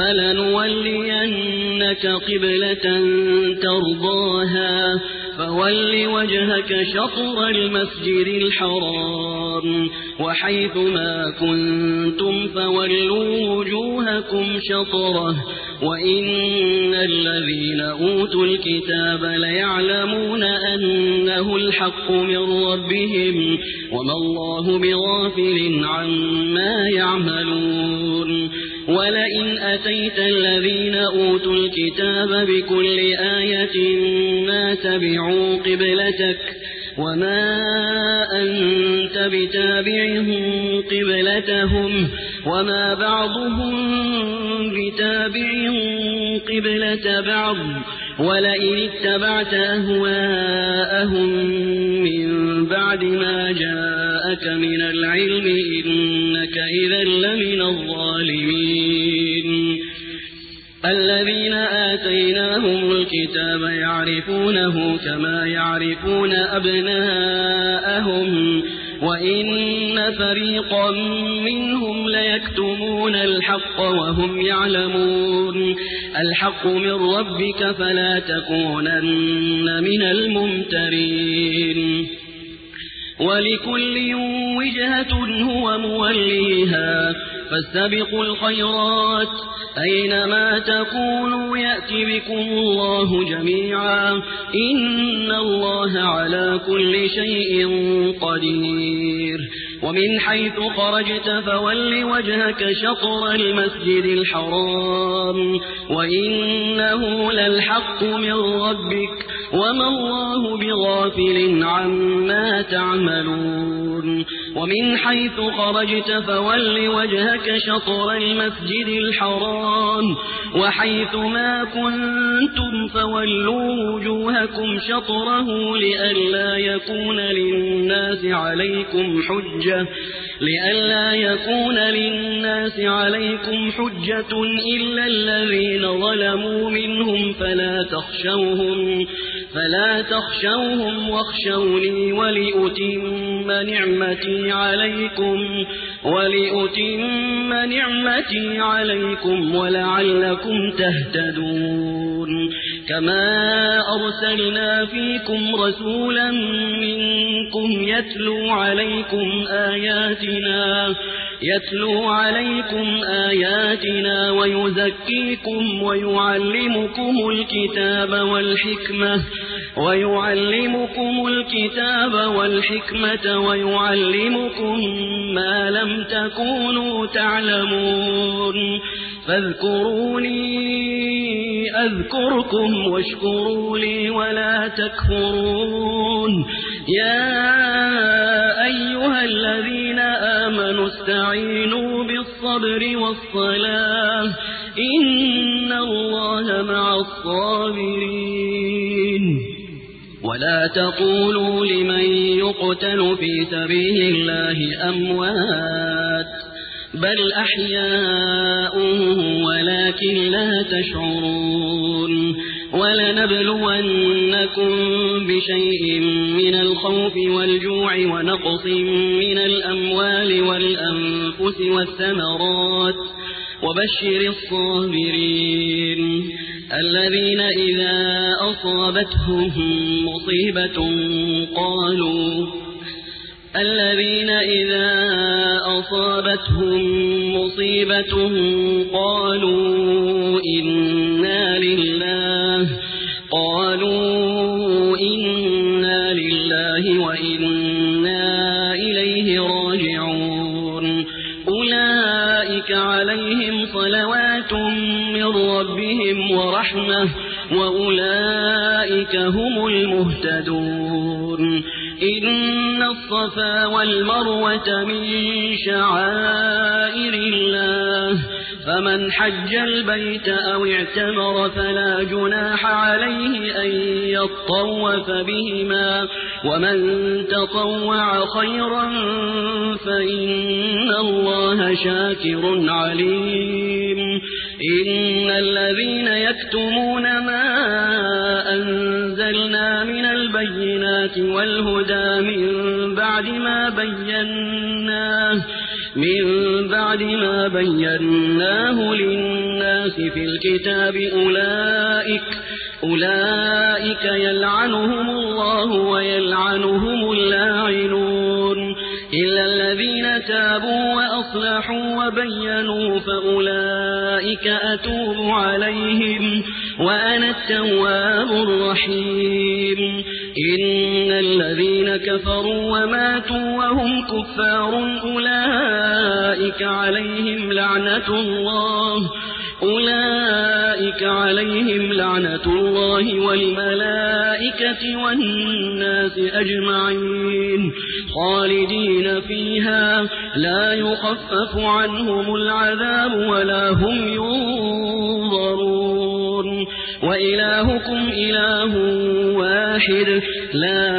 فلنولينك قبلة ترضاها فول وجهك شطر المسجد الحرام وحيث ما كنتم فولوا وجوهكم شطره وإن الذين أوتوا الكتاب ليعلمون أنه الحق من ربهم وما الله بغافل عما يعملون ولئن أتيت الذين أوتوا الكتاب بكل آية ما تبعوا قبلتك وما أنت بتابع قبلتهم وما بعضهم بتابع قبلة بعض ولئن اتبعت أهواءهم من بعد ما جاءك من العلم إنك إذا لمن الظالمين الذين آتيناهم الكتاب يعرفونه كما يعرفون أبناءهم وإن فريقا منهم ليكتمون الحق وهم يعلمون الحق من ربك فلا تكونن من الممترين ولكل وجهة هو موليها فاستبقوا الخيرات أينما تكونوا يأتي بكم الله جميعا إن الله على كل شيء قدير ومن حيث خرجت فول وجهك شطر المسجد الحرام وإنه للحق من ربك وما الله بغافل عما تعملون ومن حيث خرجت فول وجهك شطر المسجد الحرام وحيث ما كنتم فولوا وجوهكم شطره لئلا يكون للناس عليكم حجة إلا الذين ظلموا منهم فلا تخشوهم واخشوني ولأتم نعمتي عليكم ولعلكم تهتدون كما أرسلنا فيكم رسولا منكم يتلو عليكم آياتنا ويزكيكم ويعلمكم الكتاب والحكمة ويعلمكم ما لم تكونوا تعلمون فاذكروني أذكركم واشكروا لي ولا تكفرون يا أيها الذين آمنوا استعينوا بالصبر والصلاة إن الله مع الصابرين ولا تقولوا لمن يقتل في سبيل الله أموات بل أحياء ولكن لا تشعرون ولنبلونكم بشيء من الخوف والجوع ونقص من الأموال والأنفس والثمرات وبشر الصابرين الذين إذا أصابتهم مصيبة قالوا إنا لله وإنا إليه راجعون أولئك عليهم صلوات من ربهم ورحمة وأولئك هم المهتدون إن الصفا والمروة من شعائر الله فمن حج البيت أو اعتمر فلا جناح عليه أن يطوف بهما ومن تطوع خيرا فإن الله شاكر عليم إن الذين يكتمون ما أنزلنا من البينات والهدى من بعد ما بيناه للناس في الكتاب أولئك يلعنهم الله ويلعنهم اللاعنون إلا الذين تابوا وأصلحوا وبينوا فأولئك أتوب عليهم وأنا التواب الرحيم إن الذين كفروا وماتوا وهم كفار أولئك عليهم لعنة الله والملائكة والناس أجمعين خالدين فيها لا يخفف عنهم العذاب ولا هم ينظرون وإلهكم إله واحد لا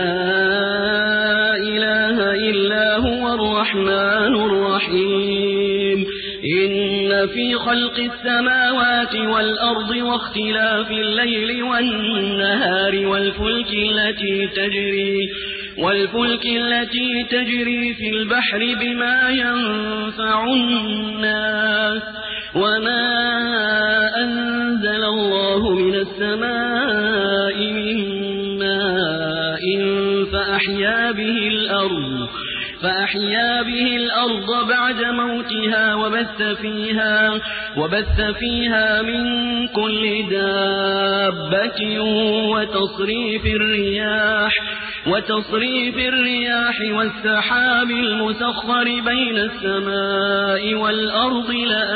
إله إلا هو الرحمن الرحيم إن في خلق السماوات والأرض واختلاف الليل والنهار والفلك التي تجري في البحر بما ينفع الناس وما أنزل الله من السماء من ماء فأحيا به الأرض بعد موتها وبث فيها من كل دابة وتصريف الرياح والسحاب المسخر بين السماء والأرض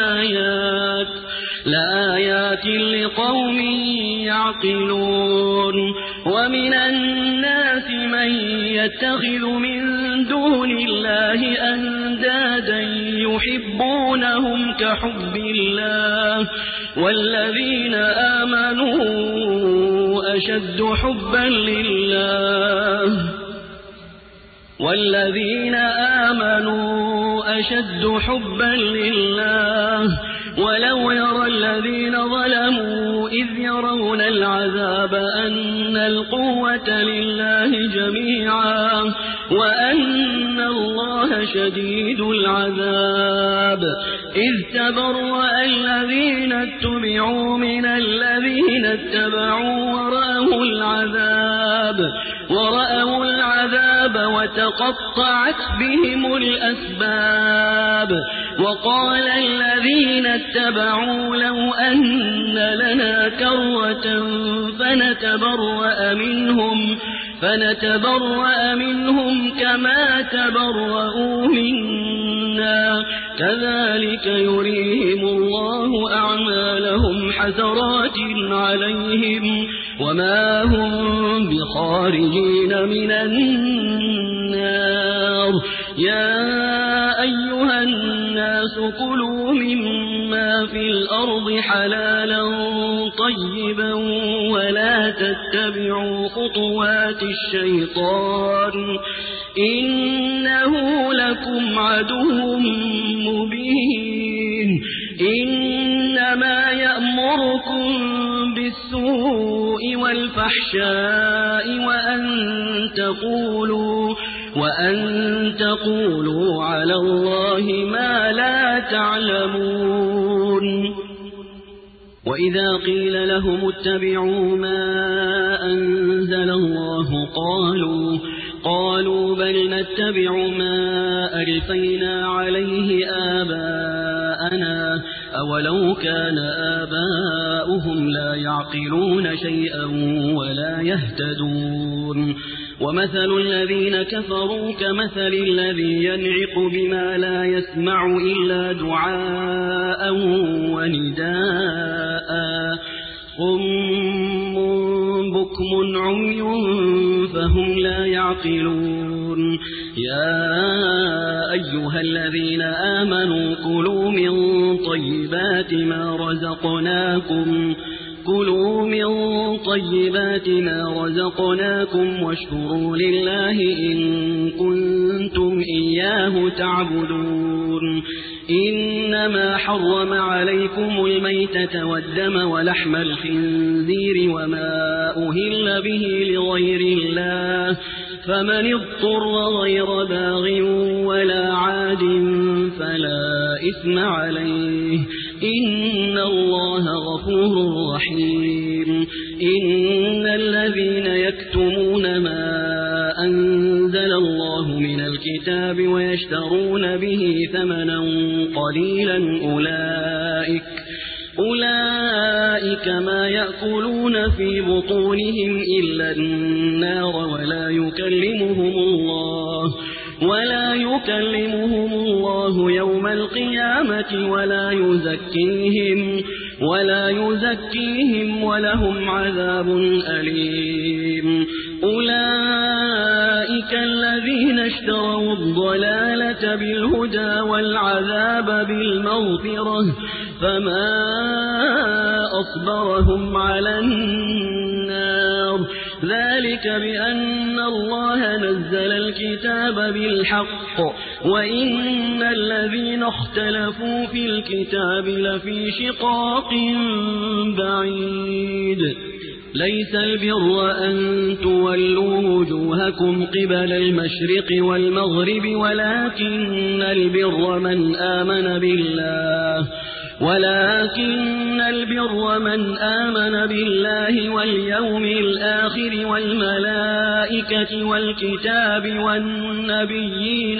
لآيات لقوم يعقلون ومن الناس من يتخذ من دون الله أندادا يحبونهم كحب الله والذين آمنوا أشد حبا لله ولو يرى الذين ظلموا إذ يرون العذاب أن القوة لله جميعا وأن الله شديد العذاب إذ تبرأ الذين اتبعوا من الذين اتبعوا ورأوا العذاب وتقطعت بهم الأسباب وقال الذين اتبعوا لو أن لنا كرة فنتبرأ منهم كما تبرؤوا منا كذلك يريهم الله أعمالهم حسرات عليهم وما هم بخارجين من النار يا أيها الناس كلوا مما في الأرض حلالا طيبا ولا تتبعوا خطوات الشيطان إنه لكم عدو مبين إنما يأمركم بالسوء والفحشاء وأن تقولوا على الله ما لا تعلمون وإذا قيل لهم اتبعوا ما أنزل الله قالوا بل نتبع ما ألفينا عليه آباءنا أولو كان آباؤهم لا يعقلون شيئا ولا يهتدون ومثل الذين كفروا كمثل الذي ينعق بما لا يسمع إلا دعاء ونداء صم بكم عمي فهم لا يعقلون يا أيها الذين آمنوا كلوا من طيبات ما رزقناكم واشكروا لله إن كنتم إياه تعبدون إنما حرم عليكم الميتة والدم ولحم الخنزير وما أهل به لغير الله فمن اضطر غير باغ ولا عاد فلا إثم عليه إن الله غفور رحيم إن الذين يكتمون ما أنزل الله من الكتاب ويشترون به ثمنا قليلا أولئك ما يأكلون في بطونهم إلا النار ولا يكلمهم الله يوم القيامة ولا يزكيهم ولهم عذاب أليم أولئك الذين اشتروا الضلالة بالهدى والعذاب بالمغفرة فما أصبرهم على النار ذلك بأن الله نزل الكتاب بالحق وإن الذين اختلفوا في الكتاب لفي شقاق بعيد ليس البر أن تولوا وجوهكم قبل المشرق والمغرب ولكن البر من آمن بالله واليوم الآخر والملائكة والكتاب والنبيين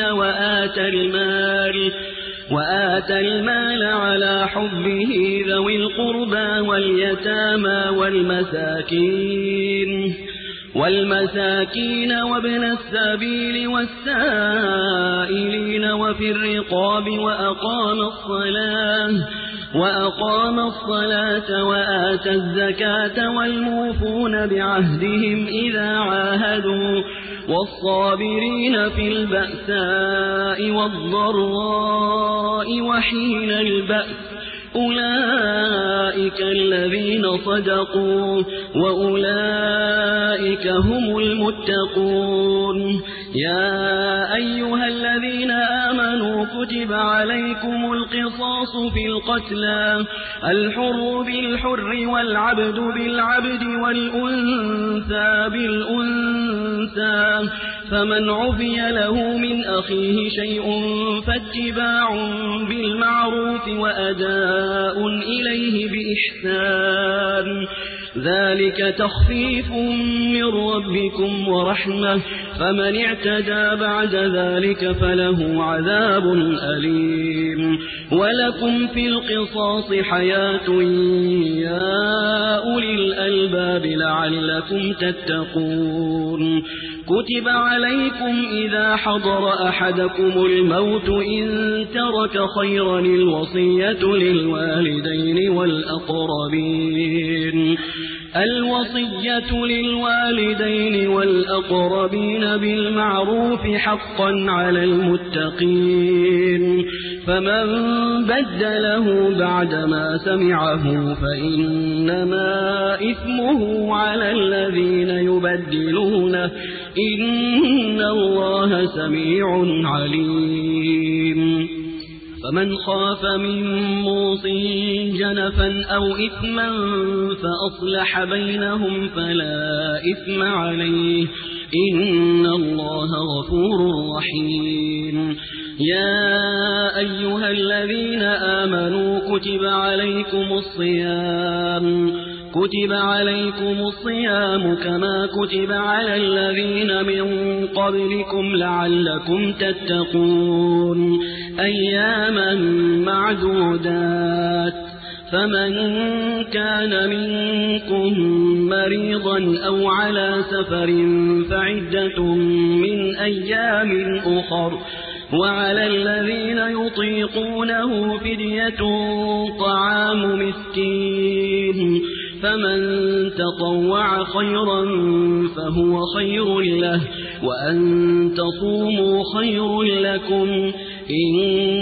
وآتى المال على حبه ذوي القربى واليتامى والمساكين وابن السبيل والسائلين وفي الرقاب وأقام الصلاة وآتى الزكاة والموفون بعهدهم إذا عاهدوا والصابرين في البأساء والضراء وحين البأس أولئك الذين صدقوا وأولئك هم المتقون يا أيها الذين آمنوا كتب عليكم القصاص في القتلى الحر بالحر والعبد بالعبد والأنثى بالأنثى فمن عفي له من أخيه شيء فاتباع بالمعروف وأداء إليه بإحسان ذلك تخفيف من ربكم ورحمة فمن اعتدى بعد ذلك فله عذاب أليم ولكم في القصاص حياة يا أولي الألباب لعلكم تتقون كتب عليكم إذا حضر أحدكم الموت إن ترك خيرا الوصية للوالدين والأقربين بالمعروف حقا على المتقين فمن بدله بعدما سمعه فإنما إثمه على الذين يبدلونه إن الله سميع عليم فمن خاف من موص جنفا أو إثما فأصلح بينهم فلا إثم عليه إن الله غفور رحيم يا أيها الذين آمنوا كتب عليكم الصيام كما كتب على الذين من قبلكم لعلكم تتقون أياما معدودات فمن كان منكم مريضا أو على سفر فعدة من أيام أخر وعلى الذين يطيقونه فدية طعام مسكين فمن تطوع خيرا فهو خير له وأن تصوموا خير لكم إن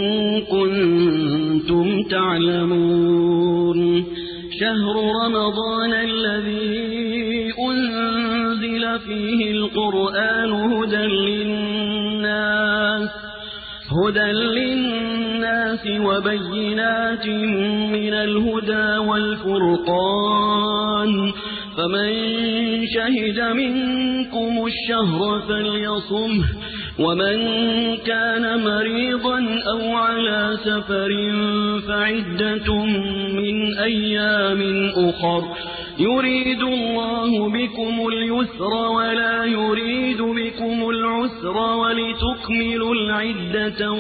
كنتم تعلمون شهر رمضان الذي أنزل فيه القرآن هدى للناس للناس وبينات من الهدى والفرقان فمن شهد منكم الشهر فليصمه ومن كان مريضا أو على سفر فعدة من أيام أخر يريد الله بكم اليسر ولا يريد بكم العسر ولتكملوا العدة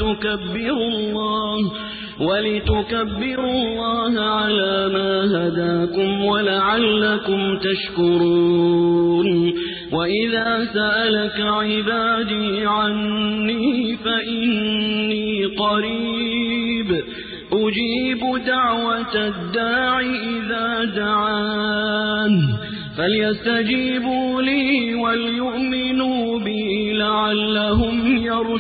ولتكبروا الله على ما هداكم ولعلكم تشكرون وإذا سألك عبادي عني فإني قريب أجيب دعوة الداع إذا دعان فليستجيبوا لي وليؤمنوا بي لعلهم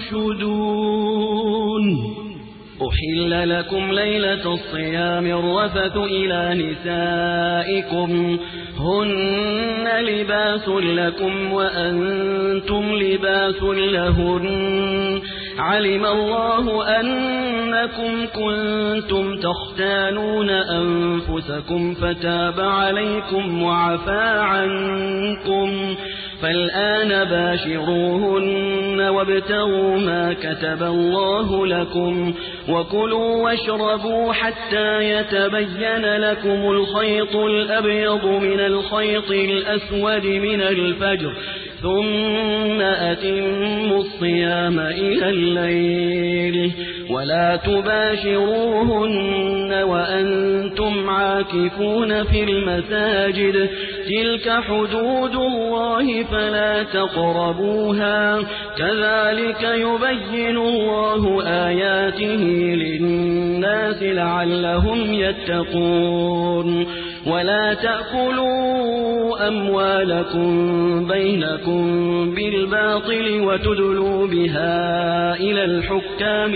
يرشدون أحل لكم ليلة الصيام الرفث إلى نسائكم هن لباس لكم وأنتم لباس لهن علم الله أنكم كنتم تختانون أنفسكم فتاب عليكم وعفى عنكم فالآن باشروهن وابتغوا ما كتب الله لكم وكلوا واشربوا حتى يتبين لكم الخيط الأبيض من الخيط الأسود من الفجر ثم أتموا الصيام إلى الليل ولا تباشروهن وأنتم عاكفون في المساجد تلك حدود الله فلا تقربوها كذلك يبين الله آياته للناس لعلهم يتقون ولا تأكلوا أموالكم بينكم بالباطل وتدلوا بها إلى الحكام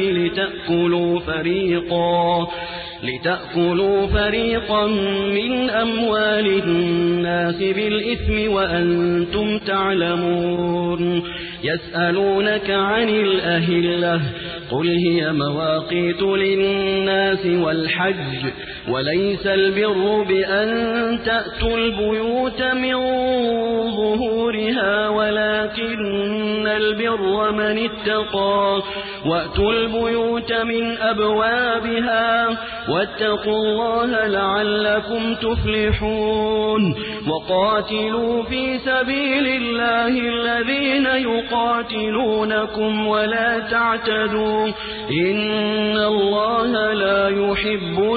لتأكلوا فريقا من أموال الناس بالإثم وأنتم تعلمون يسألونك عن الأهلة قل هي مواقيت للناس والحج وليس البر بأن تأتوا البيوت من ظهورها ولكن البر من اتقى وأتوا البيوت من أبوابها واتقوا الله لعلكم تفلحون وقاتلوا في سبيل الله الذين يقاتلونكم ولا تعتدوا إن الله لا يحب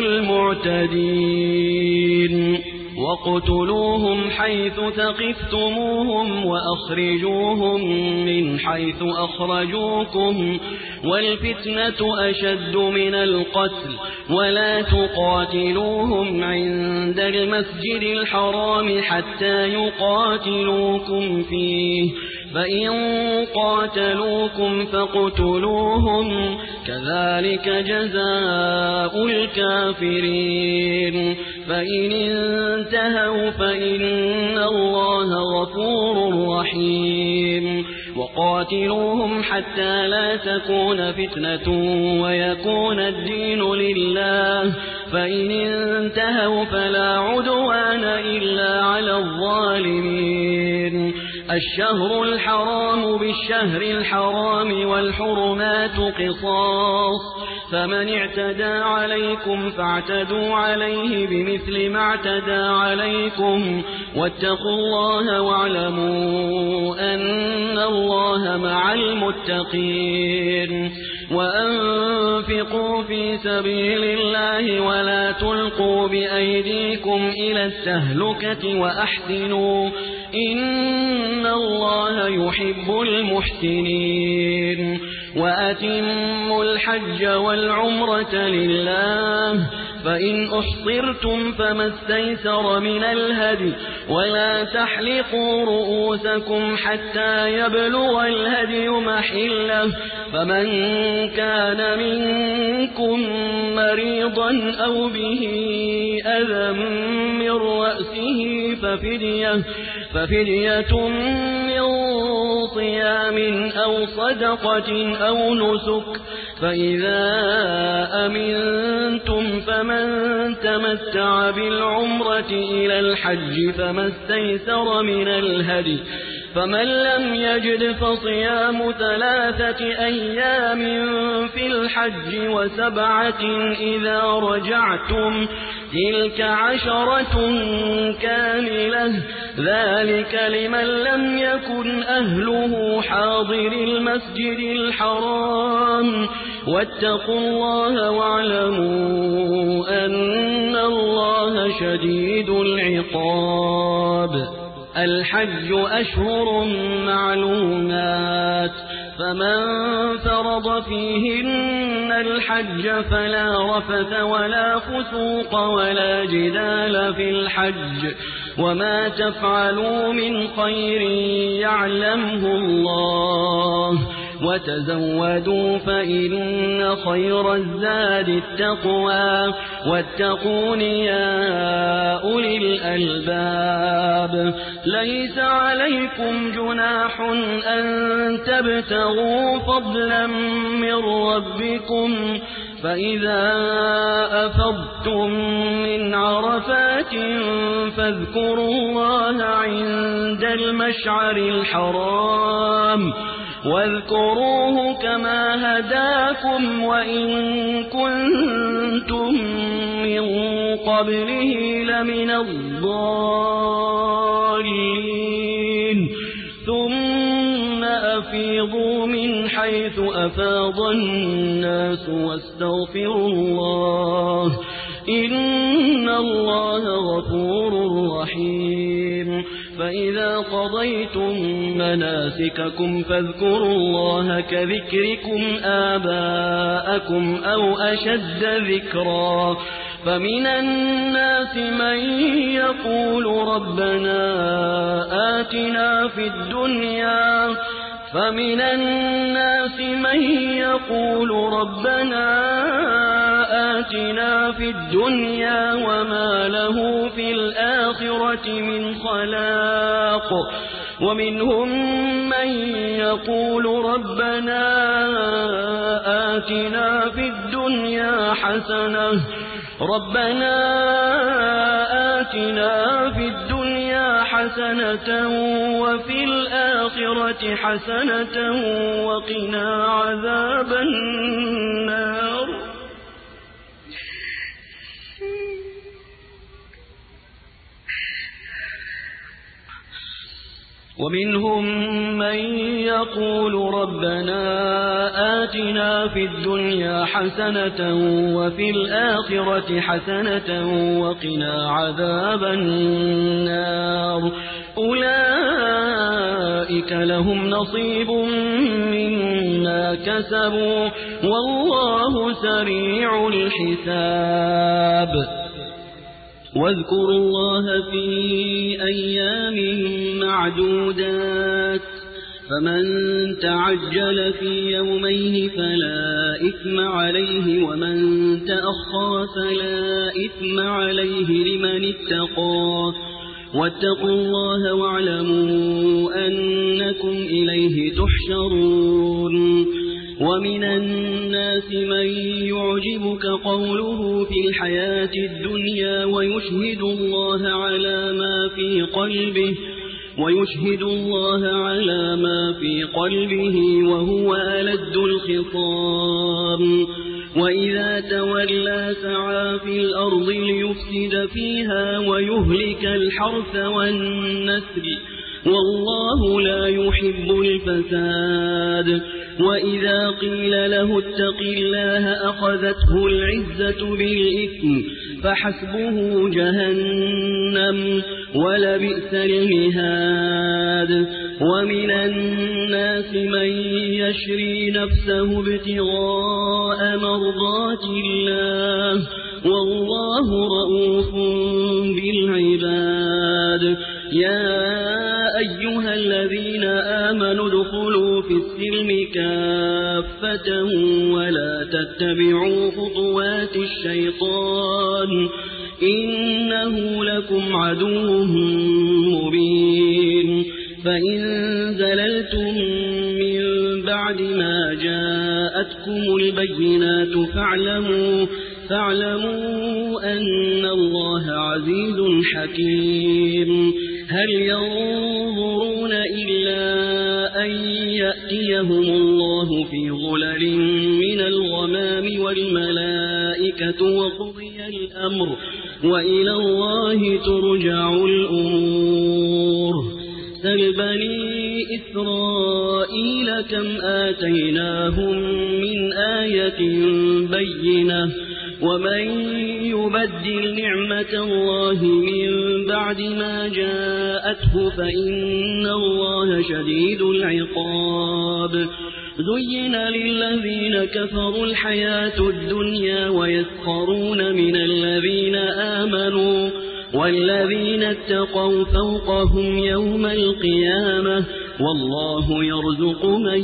المعتدين وَاقْتُلُوهُمْ حَيْثُ ثَقِفْتُمُوهُمْ وَأَخْرِجُوهُمْ مِنْ حَيْثُ أَخْرَجُوكُمْ وَالْفِتْنَةُ أَشَدُّ مِنَ الْقَتْلِ وَلَا تُقَاتِلُوهُمْ عِندَ الْمَسْجِدِ الْحَرَامِ حَتَّى يُقَاتِلُوكُمْ فِيهِ فَإِنْ قَاتَلُوكُمْ فَاقْتُلُوهُمْ كَذَلِكَ جَزَاءُ الْكَافِرِينَ فَإِنِ انتهوا فإن الله غفور رحيم وقاتلوهم حتى لا تكون فتنة ويكون الدين لله فإن انتهوا فلا عدوان إلا على الظالمين الشهر الحرام بالشهر الحرام والحرمات قصاص فمن اعتدى عليكم فاعتدوا عليه بمثل ما اعتدى عليكم واتقوا الله واعلموا أن الله مع المتقين وأنفقوا في سبيل الله ولا تلقوا بأيديكم إلى التهلكة وأحسنوا إن الله يحب المحسنين وأتموا الحج والعمرة لله فإن أحصرتم فما استيسر من الهدي ولا تحلقوا رؤوسكم حتى يبلغ الهدي محله فمن كان منكم مريضا أو به أذى من رأسه ففدية من صيام أو صدقة أو نسك فإذا أمنتم فمن تمتع بالعمرة إلى الحج فما استيسر من الهدي فمن لم يجد فصيام 3 أيام في الحج و7 إذا رجعتم تلك 10 كاملة ذلك لمن لم يكن أهله حاضر المسجد الحرام واتقوا الله واعلموا أن الله شديد العقاب الحج أشهر معلومات فمن فرض فيهن الحج فلا رفث ولا فسوق ولا جدال في الحج وما تفعلوا من خير يعلمه الله وتزودوا فإن خير الزاد التقوى واتقون يا أولي الألباب ليس عليكم جناح أن تبتغوا فضلا من ربكم فإذا أفضتم من عرفات فاذكروا الله عند المشعر الحرام واذكروه كما هداكم وإن كنتم من قبله لمن الضالين ثم أفيضوا من حيث أفاض الناس واستغفروا الله إن الله غفور رحيم فإذا قضيتم مناسككم فاذكروا الله كذكركم آباءكم أو أشد ذكرا فمن الناس من يقول ربنا آتنا في الدنيا آتنا في الدنيا وما له في الآخرة من خلاق ومنهم من يقول ربنا آتنا في الدنيا حسنة وفي الآخرة حسنة وقنا عذاب النار ومنهم من يقول ربنا آتنا في الدنيا حسنة وفي الآخرة حسنة وقنا عذاب النار أولئك لهم نصيب مما كسبوا والله سريع الحساب واذكروا الله في أيام معدودات فمن تعجل في يومين فلا إثم عليه ومن تأخر فلا إثم عليه لمن اتقى واتقوا الله واعلموا أنكم إليه تحشرون ومن الناس من يعجبك قوله في الحياة الدنيا ويشهد الله على ما في قلبه وهو ألد الخصام وإذا تولى سعى في الأرض ليفسد فيها ويهلك الحرث والنسل والله لا يحب الفساد وإذا قيل له اتق الله أخذته العزة بالإثم فحسبه جهنم ولبئس المهاد ومن الناس من يشري نفسه ابتغاء مرضات الله والله رؤوف بالعباد يا أيها الذين آمنوا ادخلوا في السلم كافة ولا تتبعوا خطوات الشيطان إنه لكم عدو مبين فإن زللتم من بعد ما جاءتكم البينات فاعلموا أن الله عزيز حكيم هل ينظرون إلا أن يأتيهم الله في ظلل من الغمام والملائكة وقضي الأمر وإلى الله ترجع الأمور سل بني إسرائيل كم آتيناهم من آية بينة ومن يبدل نعمة الله من بعد ما جاءته فإن الله شديد العقاب زين للذين كفروا الحياة الدنيا ويسخرون من الذين آمنوا والذين اتقوا فوقهم يوم القيامة والله يرزق من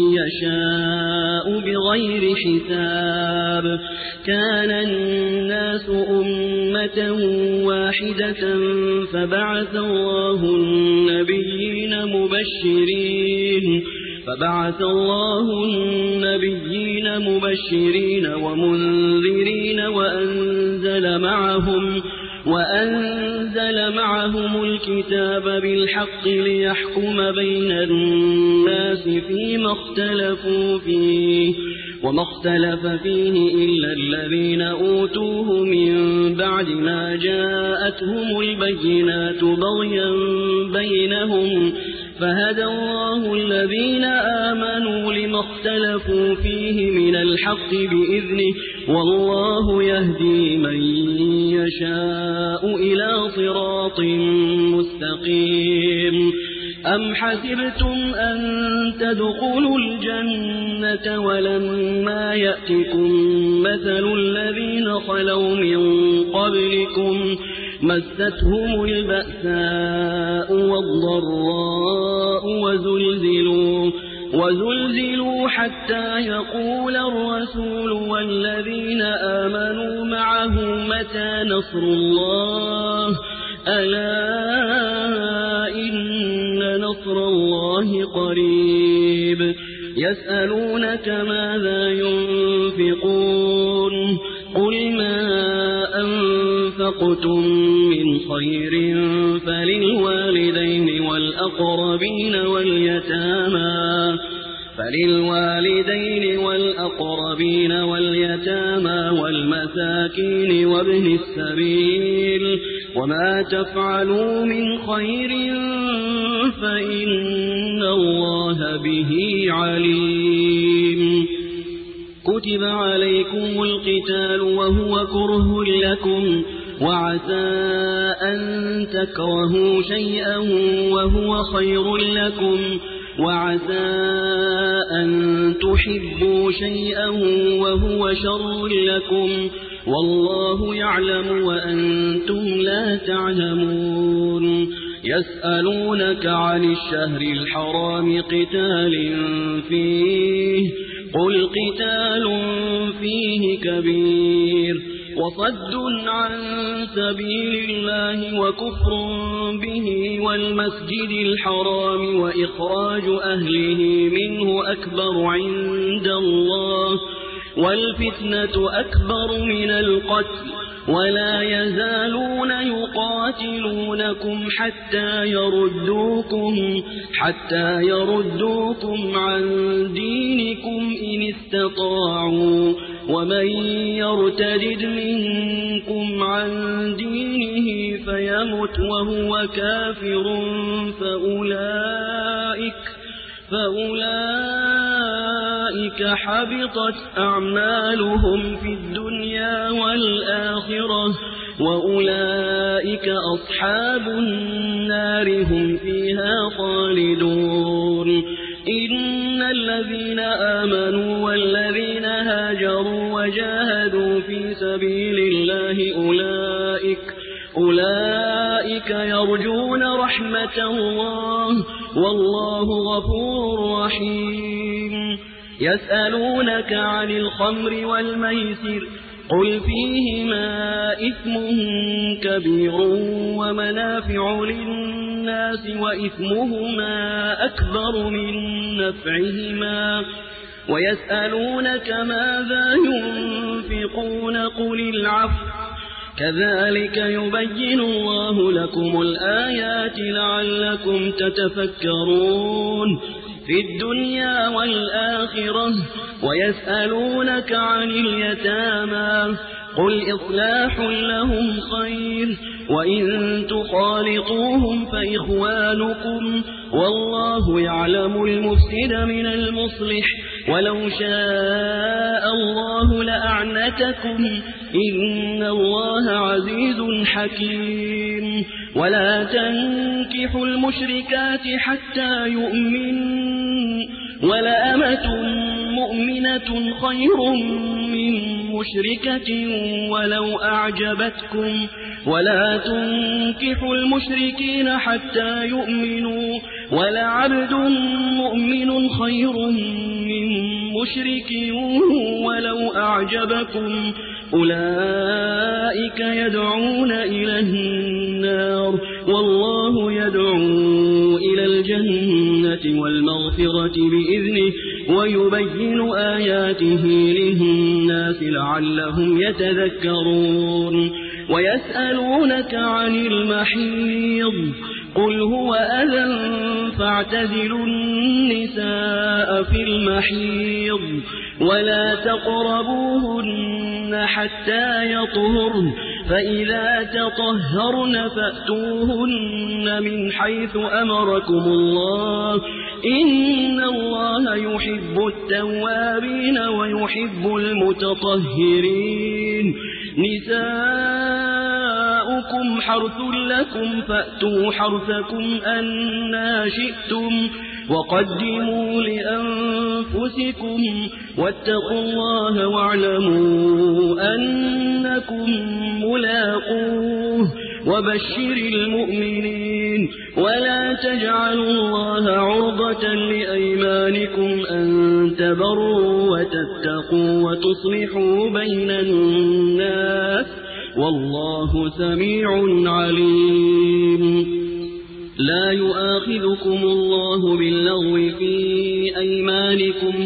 يشاء بغير حساب كان الناس أمة واحدة فبعث الله النبيين مبشرين ومنذرين وأنزل معهم الكتاب بالحق ليحكم بين الناس فيما اختلفوا فيه وما اختلف فيه إلا الذين أوتوه من بعد ما جاءتهم البينات بغيا بينهم فهدى الله الذين آمنوا لما اختلفوا فيه من الحق بإذنه والله يهدي من يشاء إلى صراط مستقيم أم حسبتم أن تدخلوا الجنة ولما يأتكم مثل الذين خلوا من قبلكم مستهم البأساء والضراء وزلزلوا حتى يقول الرسول والذين آمنوا معه متى نصر الله ألا إن نصر الله قريب يسألونك ماذا ينفقون قل ما أنفقتم من خير فللوالدين والأقربين واليتامى والمساكين وابن السبيل وما تفعلوا من خير فإن الله به عليم كتب عليكم القتال وهو كره لكم وعسى أن تكرهوا شيئا وهو خير لكم وعسى أن تحبوا شيئا وهو شر لكم والله يعلم وأنتم لا تعلمون يسألونك عن الشهر الحرام قتال فيه قل قتال فيه كبير وصد عن سبيل الله وكفر به والمسجد الحرام وإخراج أهله منه أكبر عند الله والفتنة أكبر من القتل ولا يزالون يقاتلونكم حتى يردوكم عن دينكم إن استطاعوا ومن يرتد منكم عن دينه فيمت وهو كافر فأولئك حبطت أعمالهم في الدنيا والآخرة وأولئك أصحاب النار هم فيها خالدون إن الذين آمنوا والذين هاجروا وجاهدوا في سبيل الله أولئك يرجون رحمة الله والله غفور رحيم يسألونك عن الخمر والميسر قل فيهما إثم كبير ومنافع للناس وإثمهما أكبر من نفعهما ويسألونك ماذا ينفقون قل العفو كذلك يبين الله لكم الآيات لعلكم تتفكرون في الدنيا والآخرة ويسألونك عن اليتامى قل إصلاح لهم خير وإن تخالطوهم فإخوانكم والله يعلم المفسد من المصلح ولو شاء الله لأعنتكم إن الله عزيز حكيم ولا تنكحوا المشركات حتى يؤمنوا ولأمة مؤمنة خير من مشركة ولو أعجبتكم ولا تنكحوا المشركين حتى يؤمنوا ولعبد مؤمن خير من مشرك ولو أعجبكم أولئك يدعون إلى النار والله يدعو إلى الجنة والمغفرة بإذنه ويبين آياته للناس لعلهم يتذكرون ويسألونك عن المحيض قل هو أذى فاعتزلوا النساء في المحيض ولا تقربوهن حتى يطهرن فإذا تطهرن فأتوهن من حيث أمركم الله إن الله يحب التوابين ويحب المتطهرين نساؤكم حرث لكم فأتوا حرثكم أنى شئتم وقدموا لأنفسكم واتقوا الله واعلموا أنكم ملاقوه وبشر المؤمنين ولا تجعلوا الله عرضة لأيمانكم أن تبروا وتتقوا وتصلحوا بين الناس والله سميع عليم لا يؤاخذكم الله باللغو في أيمانكم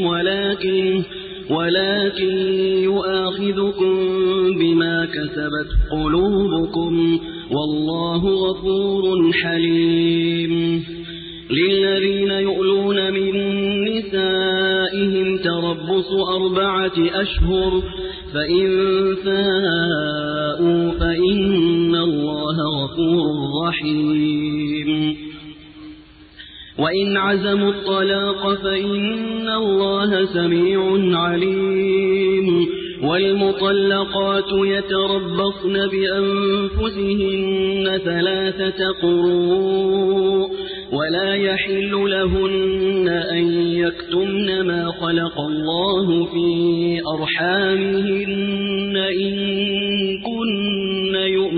ولكن يؤاخذكم بما كسبت قلوبكم والله غفور حليم للذين يؤلون من نسائهم تربص 4 أشهر فإن فاءوا فإن الله غفور رحيم وإن عزموا الطلاق فإن الله سميع عليم والمطلقات يتربصن بأنفسهن 3 قروء ولا يحل لهن أن يكتمن ما خلق الله في أرحامهن إن كن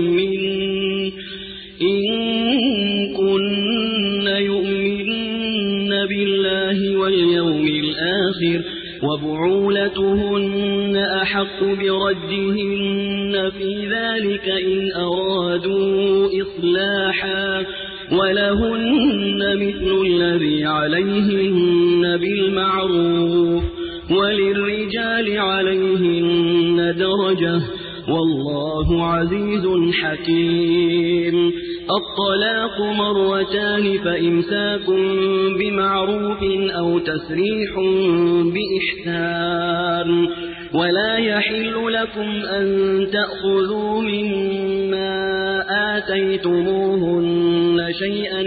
يؤمن بالله واليوم الآخر وبعولتهن أحق بردهن في ذلك إن أرادوا إصلاحا ولهن مثل الذي عليهن بالمعروف وللرجال عليهن درجة والله عزيز حكيم الطلاق 2 فإمساك بمعروف أو تسريح بإحسان ولا يحل لكم أن تأخذوا مما آتيتموهن شيئا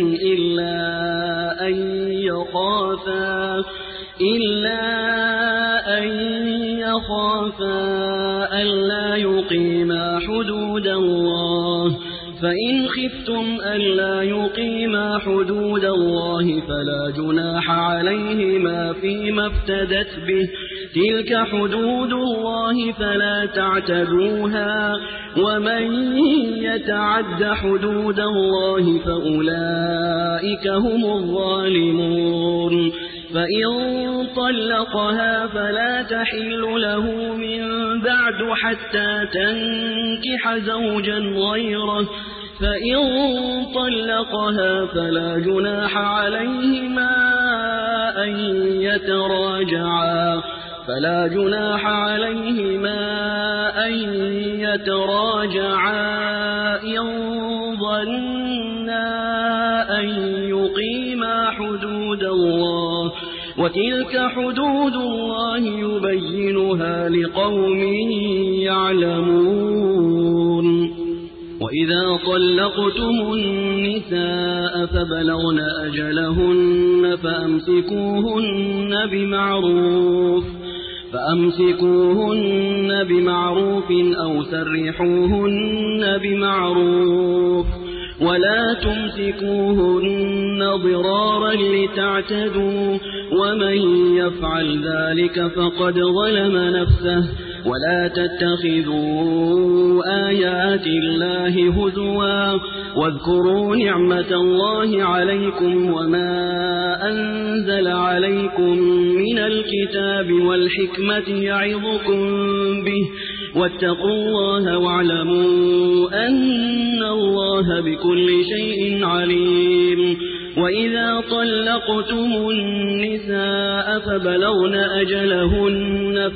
إلا أن يخافا ألا يقيما حدود الله فإن خفتم ألا يقيما حدود الله فلا جناح عليهما فيما افتدت به تلك حدود الله فلا تعتدوها ومن يتعد حدود الله فأولئك هم الظالمون فإن طلقها فلا تحل له من بعد حتى تنكح زوجا غيره فإن طلقها فلا جناح عليهما أن يتراجعا إن ظنا أن يقيما حدود الله وتلك حدود الله يبينها لقوم يعلمون وإذا طلقتم النساء فبلغن أجلهن فأمسكوهن بمعروف أو سرحوهن بمعروف ولا تمسكوهن ضرارا لتعتدوا ومن يفعل ذلك فقد ظلم نفسه ولا تتخذوا آيات الله هزوا واذكروا نعمة الله عليكم وما أنزل عليكم من الكتاب والحكمة يعظكم به واتقوا الله واعلموا أن الله بكل شيء عليم وإذا طلقتم النساء فبلغن أجلهن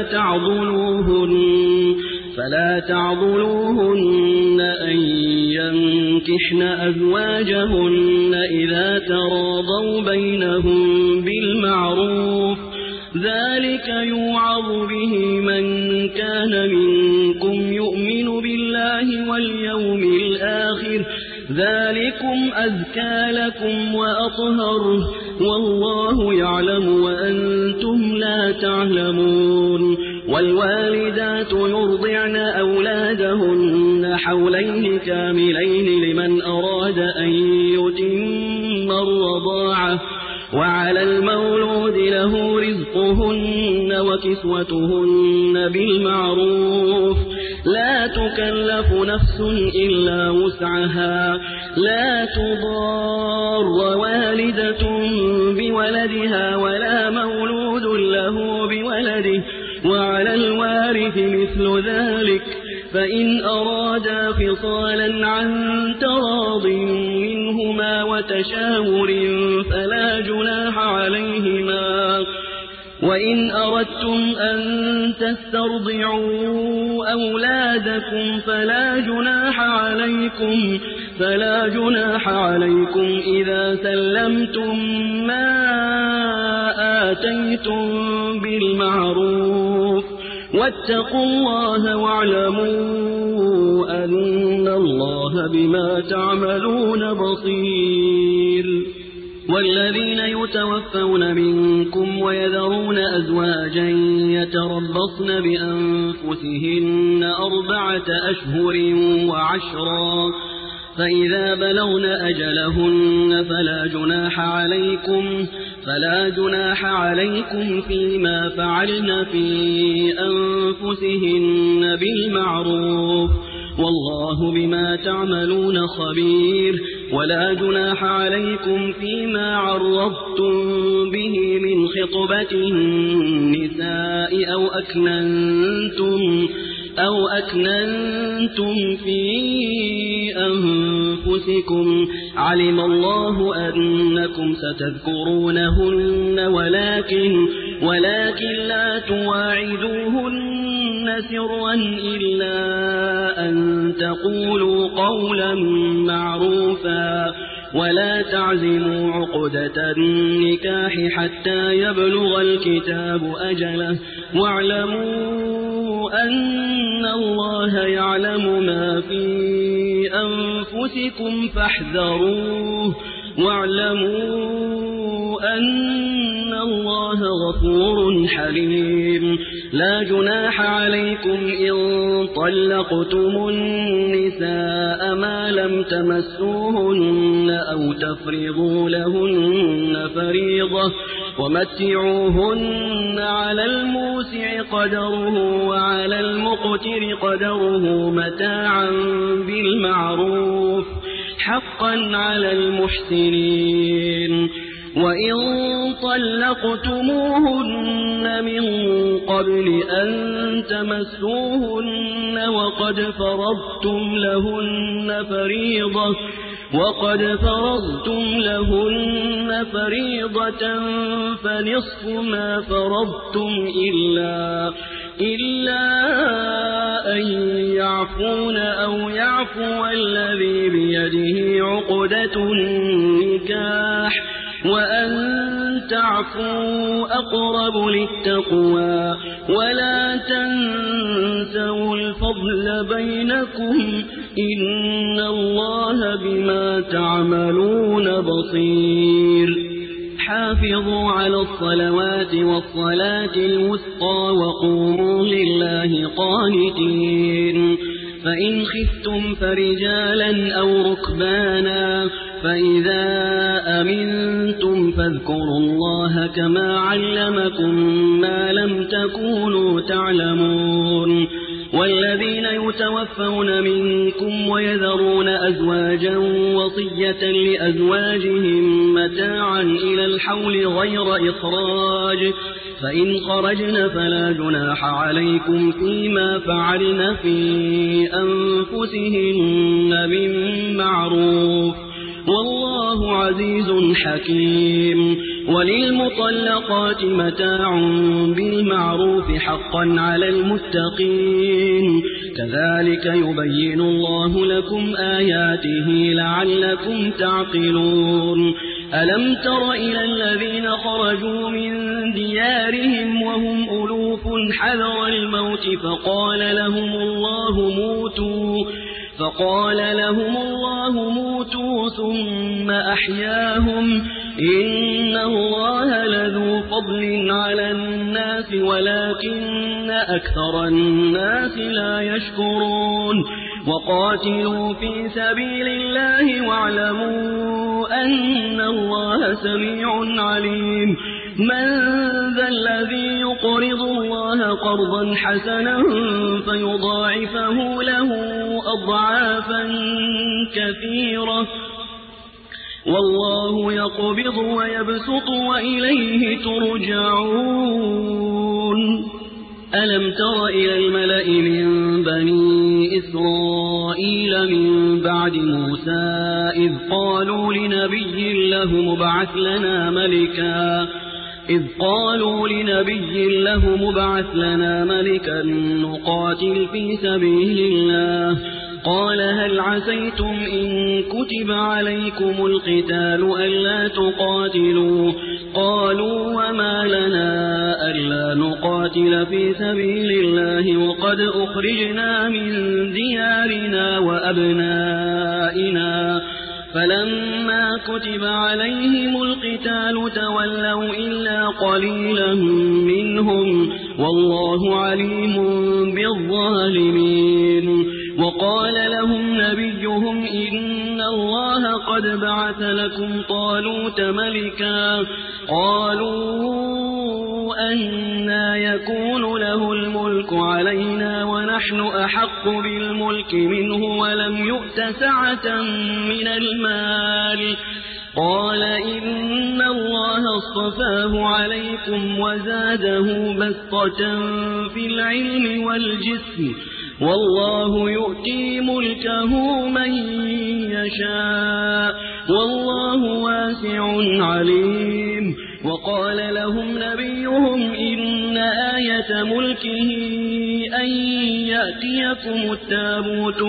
فلا تعضلوهن أن ينكحن أزواجهن إذا تراضوا بينهم بالمعروف ذلك يوعظ به من كان منكم يؤمن بالله واليوم الآخر ذلكم أزكى لكم وأطهر والله يعلم وأنتم لا تعلمون والوالدات يرضعن أولادهن حولين كاملين لمن أراد أن يتم الرضاعة وعلى المولود له رزقهن وكسوتهن بالمعروف لا تكلف نفس إلا وسعها لا تضار والدة بولدها ولا مولود له بولده وعلى الوارث مثل ذلك فإن أرادا فصالا عن تراض منهما وتشاور فلا جناح عليهما وإن أردتم أن تسترضعوا أولادكم فلا جناح عليكم إذا سلمتم ما آتيتم بالمعروف واتقوا الله واعلموا أن الله بما تعملون بصير والذين يتوفون منكم ويذرون أزواجا يتربصن بأنفسهن 4 أشهر وعشرا فإذا بلغن أجلهن فلا جناح عليكم فيما فعلن في أنفسهن بالمعروف والله بما تعملون خبير ولا جناح عليكم فيما عرضتم به من خطبة النساء أو أكننتم في أنفسكم علم الله أنكم ستذكرونهن ولكن لا تواعدوهن سرا إلا أن تقولوا قولا معروفا ولا تعزموا عقدة النكاح حتى يبلغ الكتاب أجله واعلموا أن الله يعلم ما في أنفسكم فاحذروه واعلموا أن الله غفور حليم لا جناح عليكم إن طلقتم النساء ما لم تمسوهن أو تفرضوا لهن فريضة ومتعوهن على الموسع قدره وعلى المقتر قدره متاعا بالمعروف حقا على المحسنين وإن طلقتموهن من قبل أن تمسوهن وقد فرضتم لهن فريضة فنصف ما فرضتم إلا أن يعفون أو يعفو الذي بيده عقدة النكاح وأن تعفوا أقرب للتقوى ولا تنسوا الفضل بينكم إن الله بما تعملون بصير حافظوا على الصلوات والصلاة الوسطى وقوموا لله قانتين فإن خفتم فرجالا أو ركبانا فإذا أمنتم فاذكروا الله كما علمكم ما لم تكونوا تعلمون والذين يتوفون منكم ويذرون أزواجا وصية لأزواجهم متاعا إلى الحول غير إخراج فإن خرجن فلا جناح عليكم فيما فعلن في أنفسهن من معروف والله عزيز حكيم وللمطلقات متاع بالمعروف حقا على المتقين كذلك يبين الله لكم آياته لعلكم تعقلون ألم تر إلى الذين خرجوا من ديارهم وهم ألوف حذر الموت فقال لهم الله موتوا ثم أحياهم إن الله لذو فضل على الناس ولكن أكثر الناس لا يشكرون وقاتلوا في سبيل الله واعلموا أن الله سميع عليم من ذا الذي يقرض الله قرضا حسنا فيضاعفه له أضعافا كثيرة والله يقبض ويبسط وإليه ترجعون ألم تر إلى الملأ من بني إسرائيل من بعد موسى إذ قالوا لنبي له مبعث لنا ملكا نقاتل في سبيل الله قال هل عسيتم إن كتب عليكم القتال ألا تقاتلوا قالوا وما لنا ألا نقاتل في سبيل الله وقد أخرجنا من ديارنا وأبنائنا فلما كتب عليهم القتال تولوا إلا قليلا منهم والله عليم بالظالمين وقال لهم نبيهم إن الله قد بعث لكم طالوت ملكا قالوا أنى يكون له الملك علينا ونحن أحق بالملك منه ولم يؤت سعة من المال قال إن الله اصطفاه عليكم وزاده بسطة في العلم والجسم والله يؤتي ملكه من يشاء والله واسع عليم وقال لهم نبيهم إن آية ملكه أن يأتيكم التابوت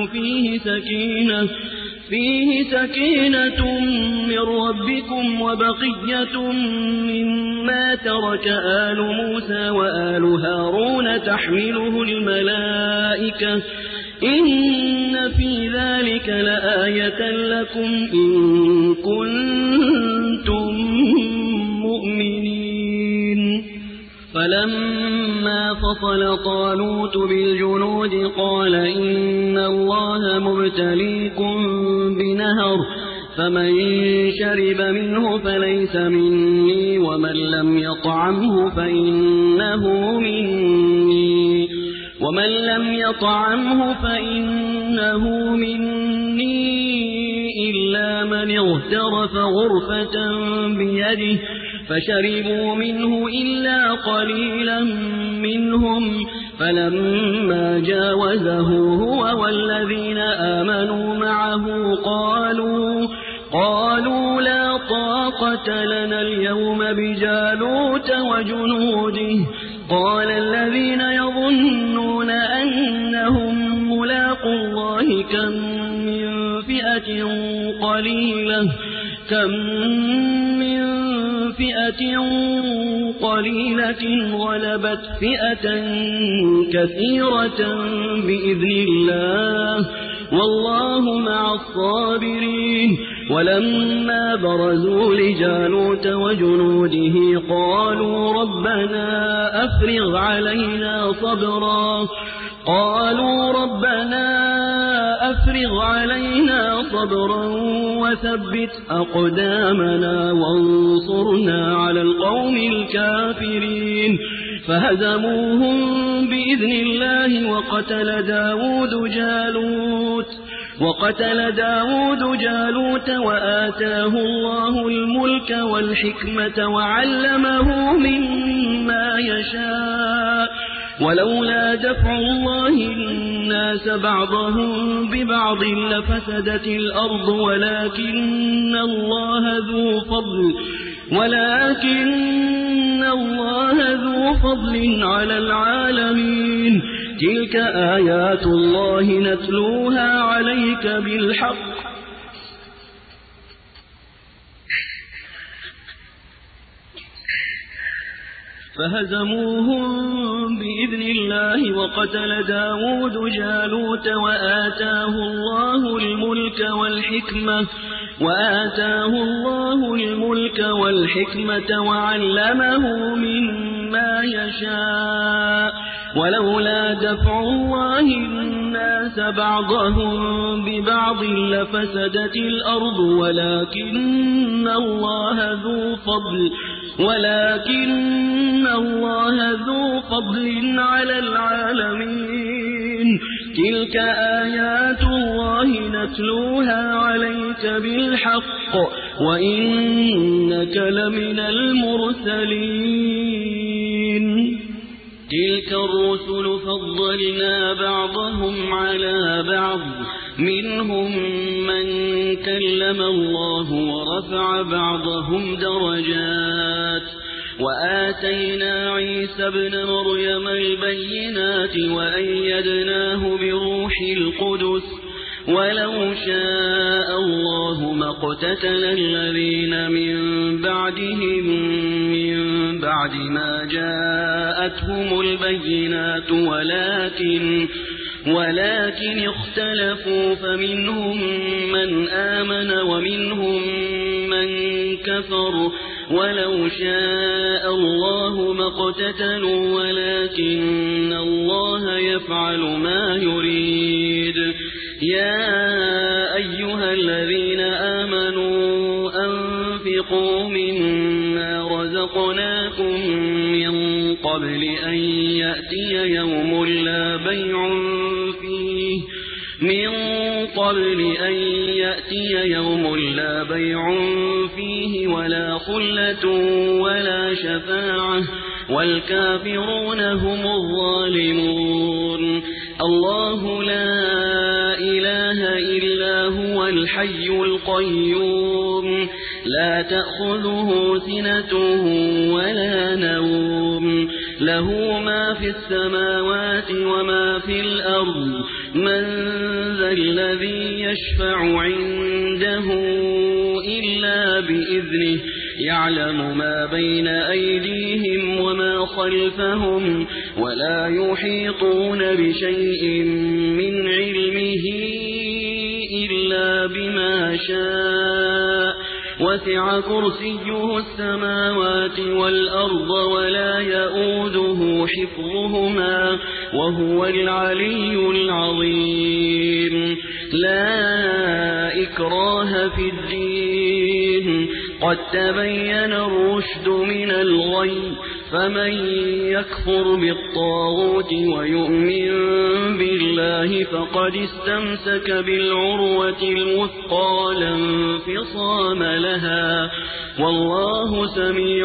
فيه سكينة من ربكم وبقية مما ترك آل موسى وآل هارون تحمله الملائكة إن في ذلك لآية لكم إن كنتم مؤمنين فلما فصل طالوت بالجنود قال إن الله مبتليكم بنهر فمن شرب منه فليس مني ومن لم يطعمه فإنه مني إلا من اغترف غرفة بيده فشربوا منه إلا قليلا منهم فلما جاوزه هو والذين آمنوا معه قالوا لا طاقة لنا اليوم بجالوت وجنوده قال الذين يظنون أنهم ملاقوا الله كم من فئة قليلة غلبت فئة كثيرة بإذن الله والله مع الصابرين ولما برزوا لجالوت وجنوده قالوا ربنا أفرغ علينا صبرا وثبت أقدامنا وانصرنا على القوم الكافرين فهزموهم بإذن الله وقتل داود جالوت وآتاه الله الملك والحكمة وعلمه مما يشاء ولولا دفع الله الناس بعضهم ببعض لفسدت الأرض ولكن الله ذو فضل على العالمين تلك آيات الله نتلوها عليك بالحق فهزموهم بإذن الله وقتل داود جالوت وآتاه الله الملك والحكمة وعلمه مما يشاء ولولا دفع الله الناس بعضهم ببعض لفسدت الأرض ولكن الله ذو فضل على العالمين تلك آيات الله نتلوها عليك بالحق وإنك لمن المرسلين تلك الرسل فضلنا بعضهم على بعض منهم من كلم الله ورفع بعضهم درجات وآتينا عيسى ابن مريم البينات وأيدناه بروح القدس ولو شاء الله ما اقتتل الذين من بعدهم من بعد ما جاءتهم البينات ولكن اختلفوا فمنهم من آمن ومنهم من كفر ولو شاء الله ما اقتتلوا ولكن الله يفعل ما يريد يا أيها الذين آمنوا أنفقوا مما رزقناكم من قبل أن يأتي يوم لا بيع فيه ولا خلة ولا شفاعة والكافرون هم الظالمون الله لا إله إلا هو الحي القيوم لا تأخذه سنة ولا نوم له ما في السماوات وما في الأرض من ذا الذي يشفع عنده إلا بإذنه يعلم ما بين أيديهم وما خلفهم ولا يحيطون بشيء من علمه إلا بما شاء وسع كرسيه السماوات والأرض ولا يؤوده حفظهما وهو العلي العظيم لا إكراه في الدين قد تبين الرشد من الغي فمن يكفر بالطاغوت ويؤمن بالله فقد استمسك بالعروة الوثقى لا انفصام لها والله سميع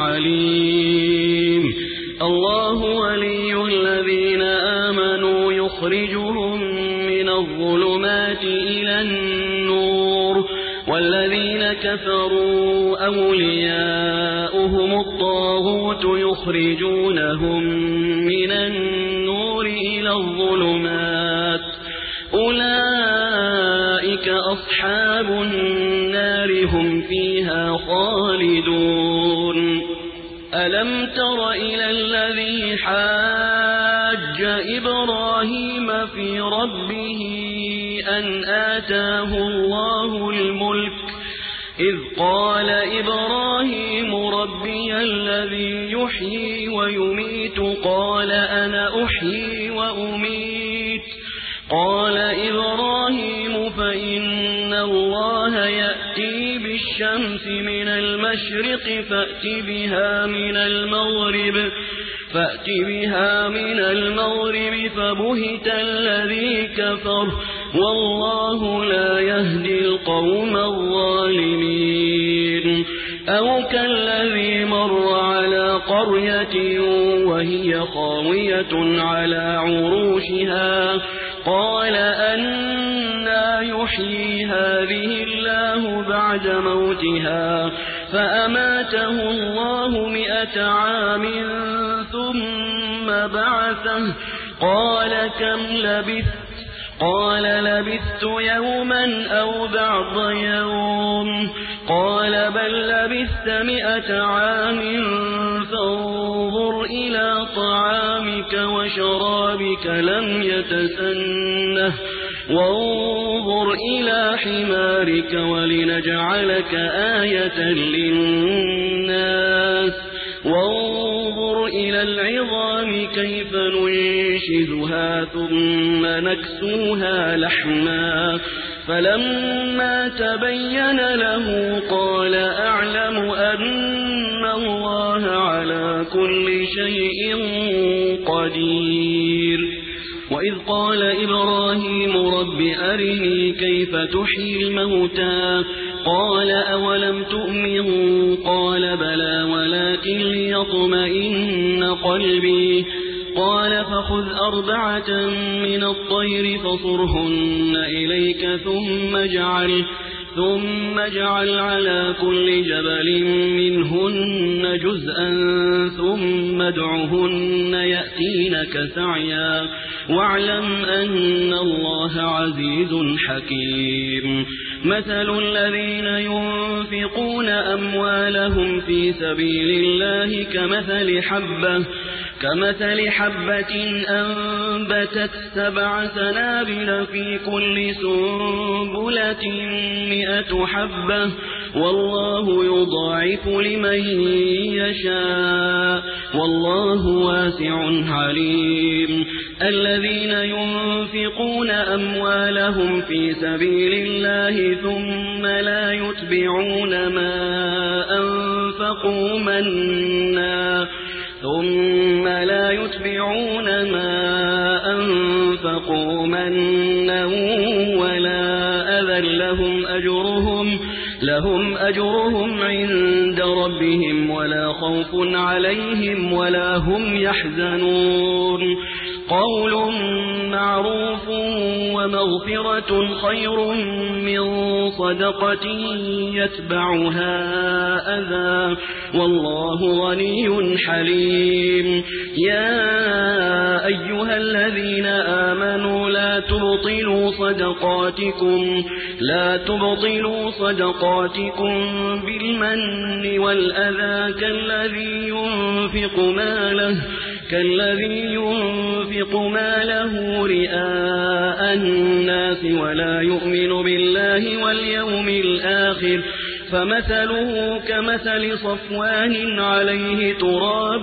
عليم الله ولي الذين آمنوا يخرجهم من الظلمات إلى النور والذين كفروا أولياؤهم الطاغوت يخرجونهم من النور إلى الظلمات أولئك أصحاب النار هم فيها خالدون ألم تر إلى الذي حاج إبراهيم في ربه أن آتاه الله الملك إذ قال إبراهيم ربي الذي يحيي ويميت قال أنا أحيي وأميت قال إبراهيم فإن الله يأتي بالشمس من المشرق فأت بها من المغرب فبهت الذي كفر والله لا يهدي القوم الظالمين أو كالذي مر على قرية وهي خاوية على عروشها قال أنى يحيي هذه الله بعد موتها فأماته الله 100 عام ثم بعثه قال كم لبثت قال لبثت يوما أو بعض يوم قال بل لبثت 100 عام فانظر إلى طعامك وشرابك لم يتسنه وانظر إلى حمارك ولنجعلك آية للناس وانظر إلى العظام كيف ننشزها ثم نكسوها لحما فلما تبين له قال أعلم أن الله على كل شيء قدير وإذ قال إبراهيم رب أرني كيف تحيي الموتى قال أولم تؤمن قال بلى ولكن ليطمئن قلبي قال فخذ 4 من الطير فصرهن إليك ثم اجعل على كل جبل منهن جزءا ثم ادعهن يأتينك سعيا واعلم أن الله عزيز حكيم مثل الذين ينفقون أموالهم في سبيل الله كمثل حبة أنبتت 7 سنابل في كل سنبلة 100 حبة والله يضاعف لمن يشاء والله واسع عليم الذين ينفقون أموالهم في سبيل الله ثم لا يتبعون ما أنفقوا منا ولا أذى لهم أجرهم عند ربهم ولا خوف عليهم ولا هم يحزنون قول معروف ومغفرة خير من صدقة يتبعها أذى والله غني حليم يا أيها الذين آمنوا لا تبطلوا صدقاتكم بالمن والأذى كالذي ينفق ماله رئاء الناس ولا يؤمن بالله واليوم الآخر فمثله كمثل صفوان عليه تراب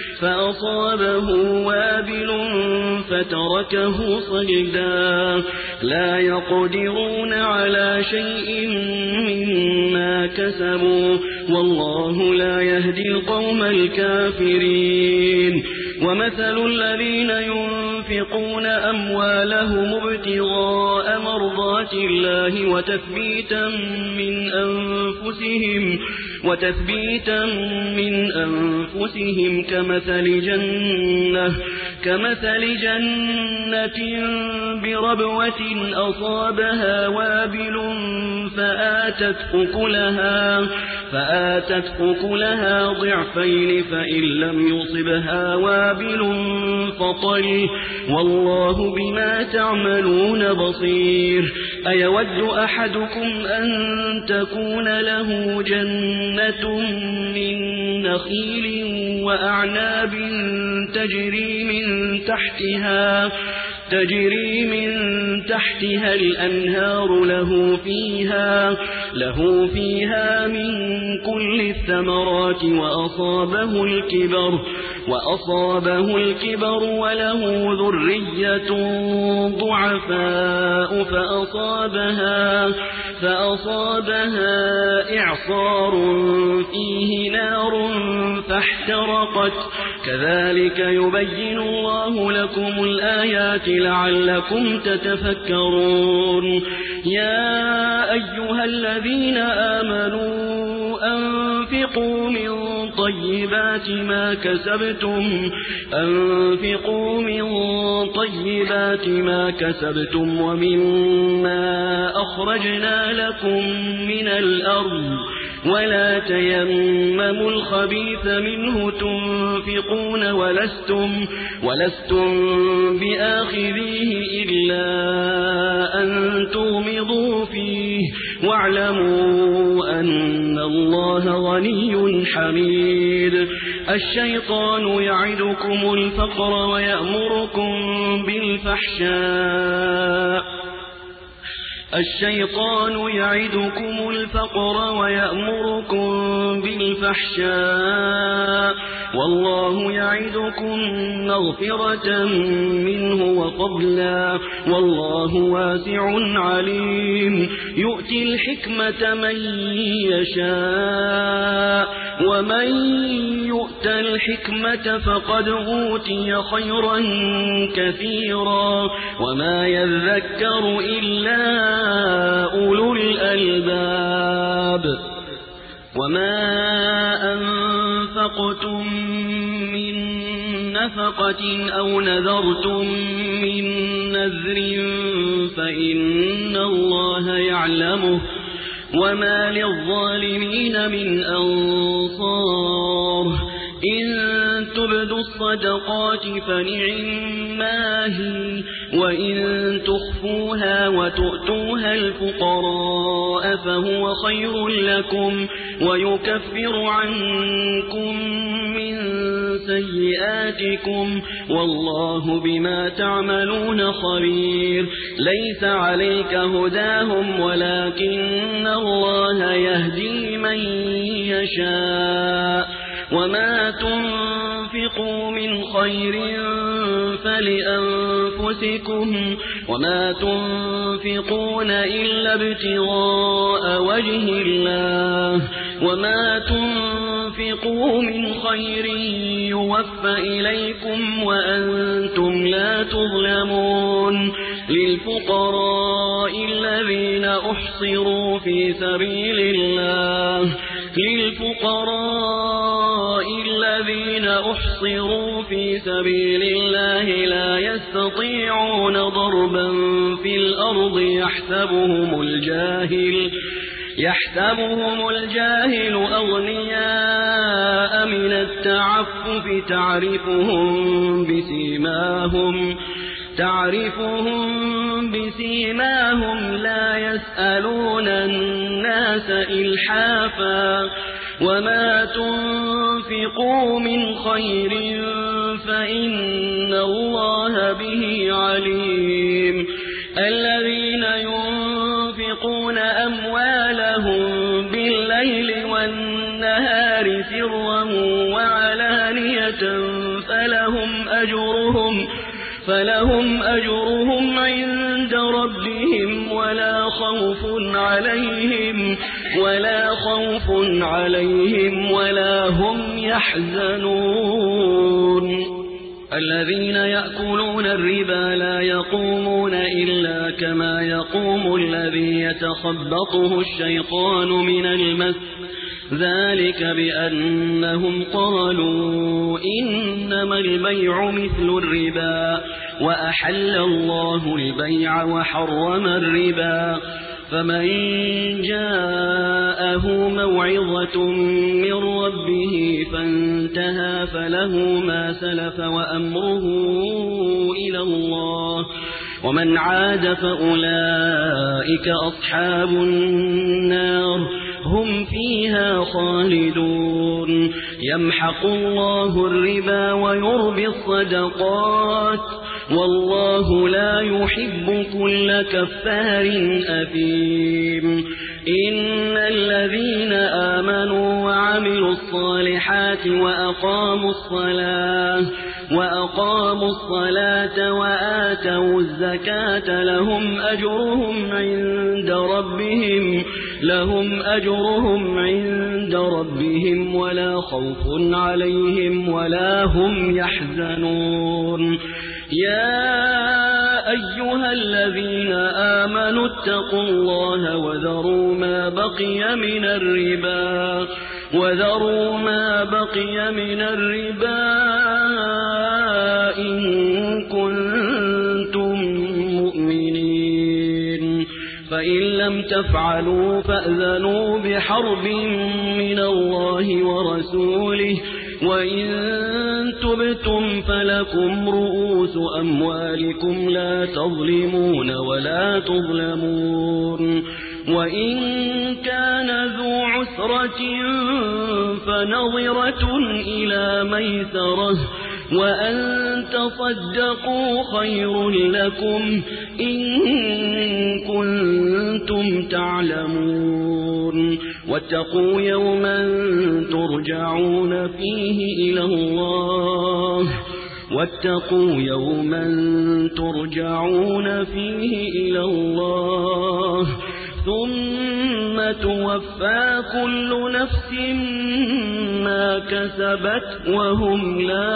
فأصابه وابل فتركه صجدا لا يقدرون على شيء مما كسبوا والله لا يهدي القوم الكافرين ومثل الذين ينفقون أموالهم ابتغاء مرضات الله وتثبيتا من أنفسهم كمثل جنة بربوة أصابها وابل فآتت أكلها ضعفين فإن لم يصبها وابل فطل والله بما تعملون بصير أيود أحدكم أن تكون له جنة من نخيل وأعناب تجري من تحتها الأنهار له فيها من كل الثمرات وأصابه الكبر وله ذرية ضعفاء فأصابها إعصار فيه نار فاحترقت كذلك يبين الله لكم الآيات لعلكم تتفكرون يا أيها الذين آمنوا أنفقوا من طيبات ما كسبتم ومما أخرجنا لكم من الأرض ولا تيمموا الخبيث منه تنفقون ولستم بآخذيه إلا أن تغمضوا فيه واعلموا أن الله غني حميد الشيطان يعدكم الفقر ويأمركم بالفحشاء والله يعدكم مغفرة منه وفضلا والله واسع عليم يؤتي الحكمة من يشاء ومن يؤت الحكمة فقد أوتي خيرا كثيرا وما يذكر إلا أولو الألباب وما أنفقتم من نفقة أو نذرتم من نذر فإن الله يعلمه وما للظالمين من أنصار إن تبدوا الصدقات فنعما هي وإن تخفوها وتؤتوها الفقراء فهو خير لكم ويكفر عنكم من سيئاتكم والله بما تعملون خبير ليس عليك هداهم ولكن الله يهدي من يشاء وما تنفقوا من خير فلأنفسكم وما تنفقون إلا ابتغاء وجه الله وما تنفقوا من خير يوفى إليكم وأنتم لا تظلمون للفقراء الذين أحصروا في سبيل الله لا يستطيعون ضربا في الأرض يحسبهم الجاهل أغنياء من التعفف تعرفهم بسيماهم لا يسألون الناس إلحافا وما تنفقوا من خير فإن الله به عليم الذين ينفقون أموالهم بالليل والنهار سرا وعلانية فلهم أجرهم عند ربهم ولا خوف عليهم ولا هم يحزنون. الذين يأكلون الربا لا يقومون إلا كما يقوم الذي يتخبطه الشيطان من المس، ذلك بأنهم قالوا إنما البيع مثل الربا وأحل الله البيع وحرم الربا. فمن جاءه موعظة من ربه فانتهى فله ما سلف وأمره إلى الله، ومن عاد فأولئك أصحاب النار هم فيها خالدون. يمحق الله الربا ويربي الصدقات والله لا يحب كل كفار أثيم. إن الذين آمنوا وعملوا الصالحات وأقاموا الصلاة وآتوا الزكاة لهم أجرهم عند ربهم ولا خوف عليهم ولا هم يحزنون. يا أيها الذين آمنوا اتقوا الله وذروا ما بقي من الربا إن كنتم مؤمنين، فإن لم تفعلوا فأذنوا بحرب من الله ورسوله، وإن تبتم فلكم رؤوس أموالكم لا تظلمون ولا تظلمون. وإن كان ذو عسرة فنظرة إلى ميسرة، وأن تصدقوا خير لكم إن كنتم تعلمون. واتقوا يوما ترجعون فيه إلى الله ثم توفى كل نفس ما كسبت وهم لا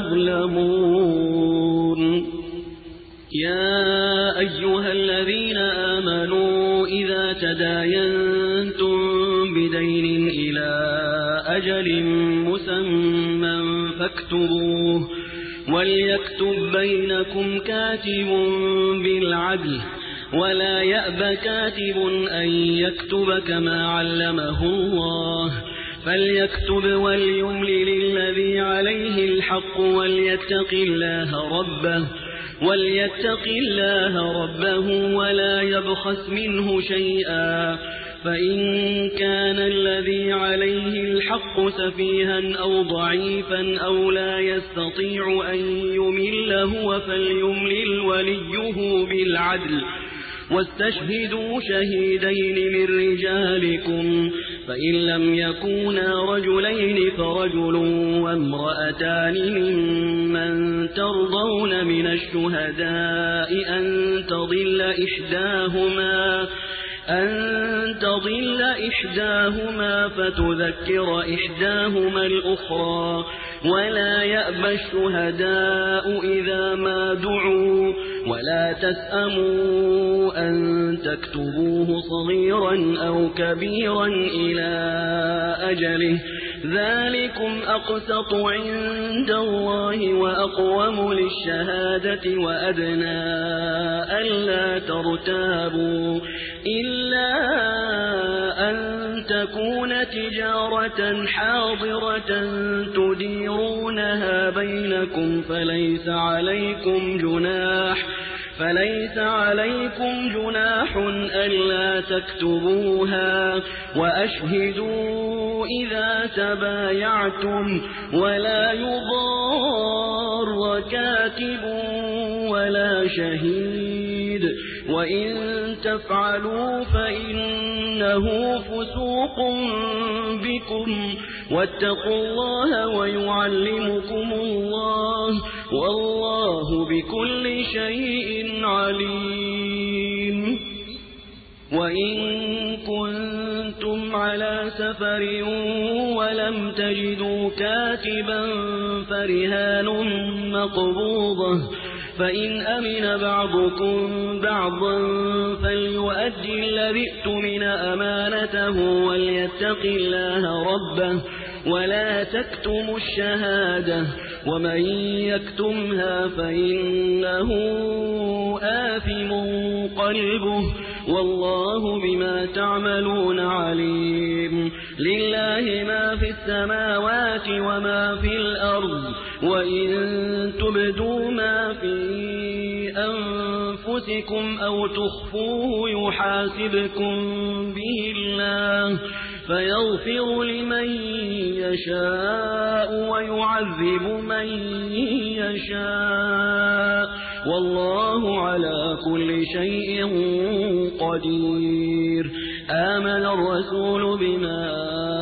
يظلمون. يا أيها الذين آمنوا إذا تداينتم بدين إلى أجل مسمى فاكتبوه، وليكتب بينكم كاتب بالعدل، ولا يأب كاتب أن يكتب كما علمه الله، فليكتب وليملل الذي عليه الحق وليتق الله ربه ولا يبخس منه شيئا، فإن كان الذي عليه الحق سفيها أو ضعيفا أو لا يستطيع أن يمل هو فليملل وليه بالعدل، واستشهدوا شهيدين من رجالكم، فإن لم يكونا رجلين فرجل وامرأتان ممن ترضون من الشهداء أن تضل إحداهما فتذكر إحداهما الأخرى، ولا يأبى الشهداء إذا ما دعوا، ولا تسأموا أن تكتبوه صغيرا أو كبيرا إلى أجله، ذلكم أقسط عند الله وأقوم للشهادة وأدنى ألا ترتابوا، إلا أن تكون تجارة حاضرة تديرونها بينكم فليس عليكم جناح ألا تكتبوها، وأشهدوا إذا تبايعتم، ولا يضار كاتب ولا شهيد، وإن تفعلوا فإنه فسوق ربكم واتقوا الله ويعلمكم الله والله بكل شيء عليم. وإن كنتم على سفر ولم تجدوا كاتبا فرهان مقبوضة فإن أمن بعضكم بعضا فليؤدي الذي اؤتمن أمانته وليتق الله ربه ولا تكتموا الشهادة ومن يكتمها فإنه آثم قلبه والله بما تعملون عليم. لله ما في السماوات وما في الأرض وإن تبدوا ما في أنفسكم أو تخفوه يحاسبكم به الله فيغفر لمن يشاء ويعذب من يشاء والله على كل شيء قدير. آمن الرسول بما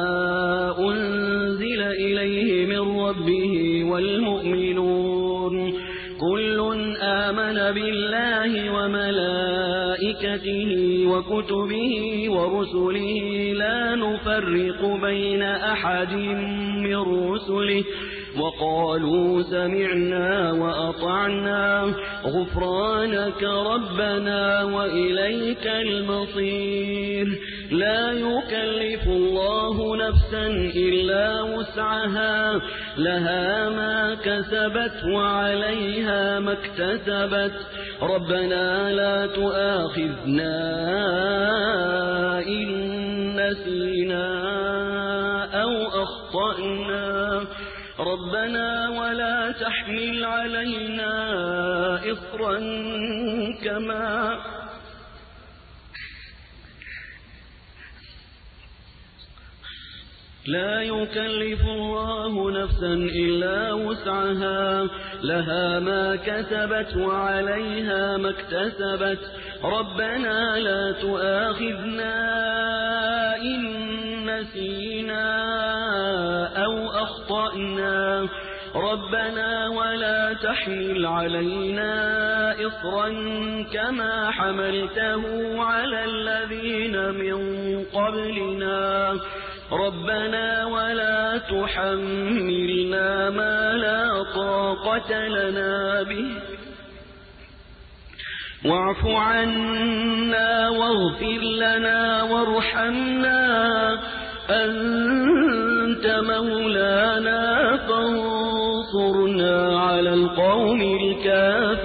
أنزل إليه من ربه والمؤمنون كل آمن بالله وملائكته وكتبه ورسله لا نفرق بين أحد من رسله وقالوا سمعنا وأطعنا غفرانك ربنا وإليك المصير. لا يكلف الله نفسا إلا وسعها لها ما كسبت وعليها ما اكتسبت ربنا لا تؤاخذنا إن نسينا أو أخطأنا ربنا ولا تحمل علينا إصرا كما لا يكلف الله نفسا إلا وسعها لها ما كسبت وعليها ما اكتسبت ربنا لا تؤاخذنا إن نسينا أو أخطأنا ربنا ولا تحمل علينا إصرا كما حملته على الذين من قبلنا ربنا ولا تحملنا ما لا طاقة لنا به واعف عنا واغفر لنا وارحمنا أنت مولانا فانصرنا على القوم الكافرين.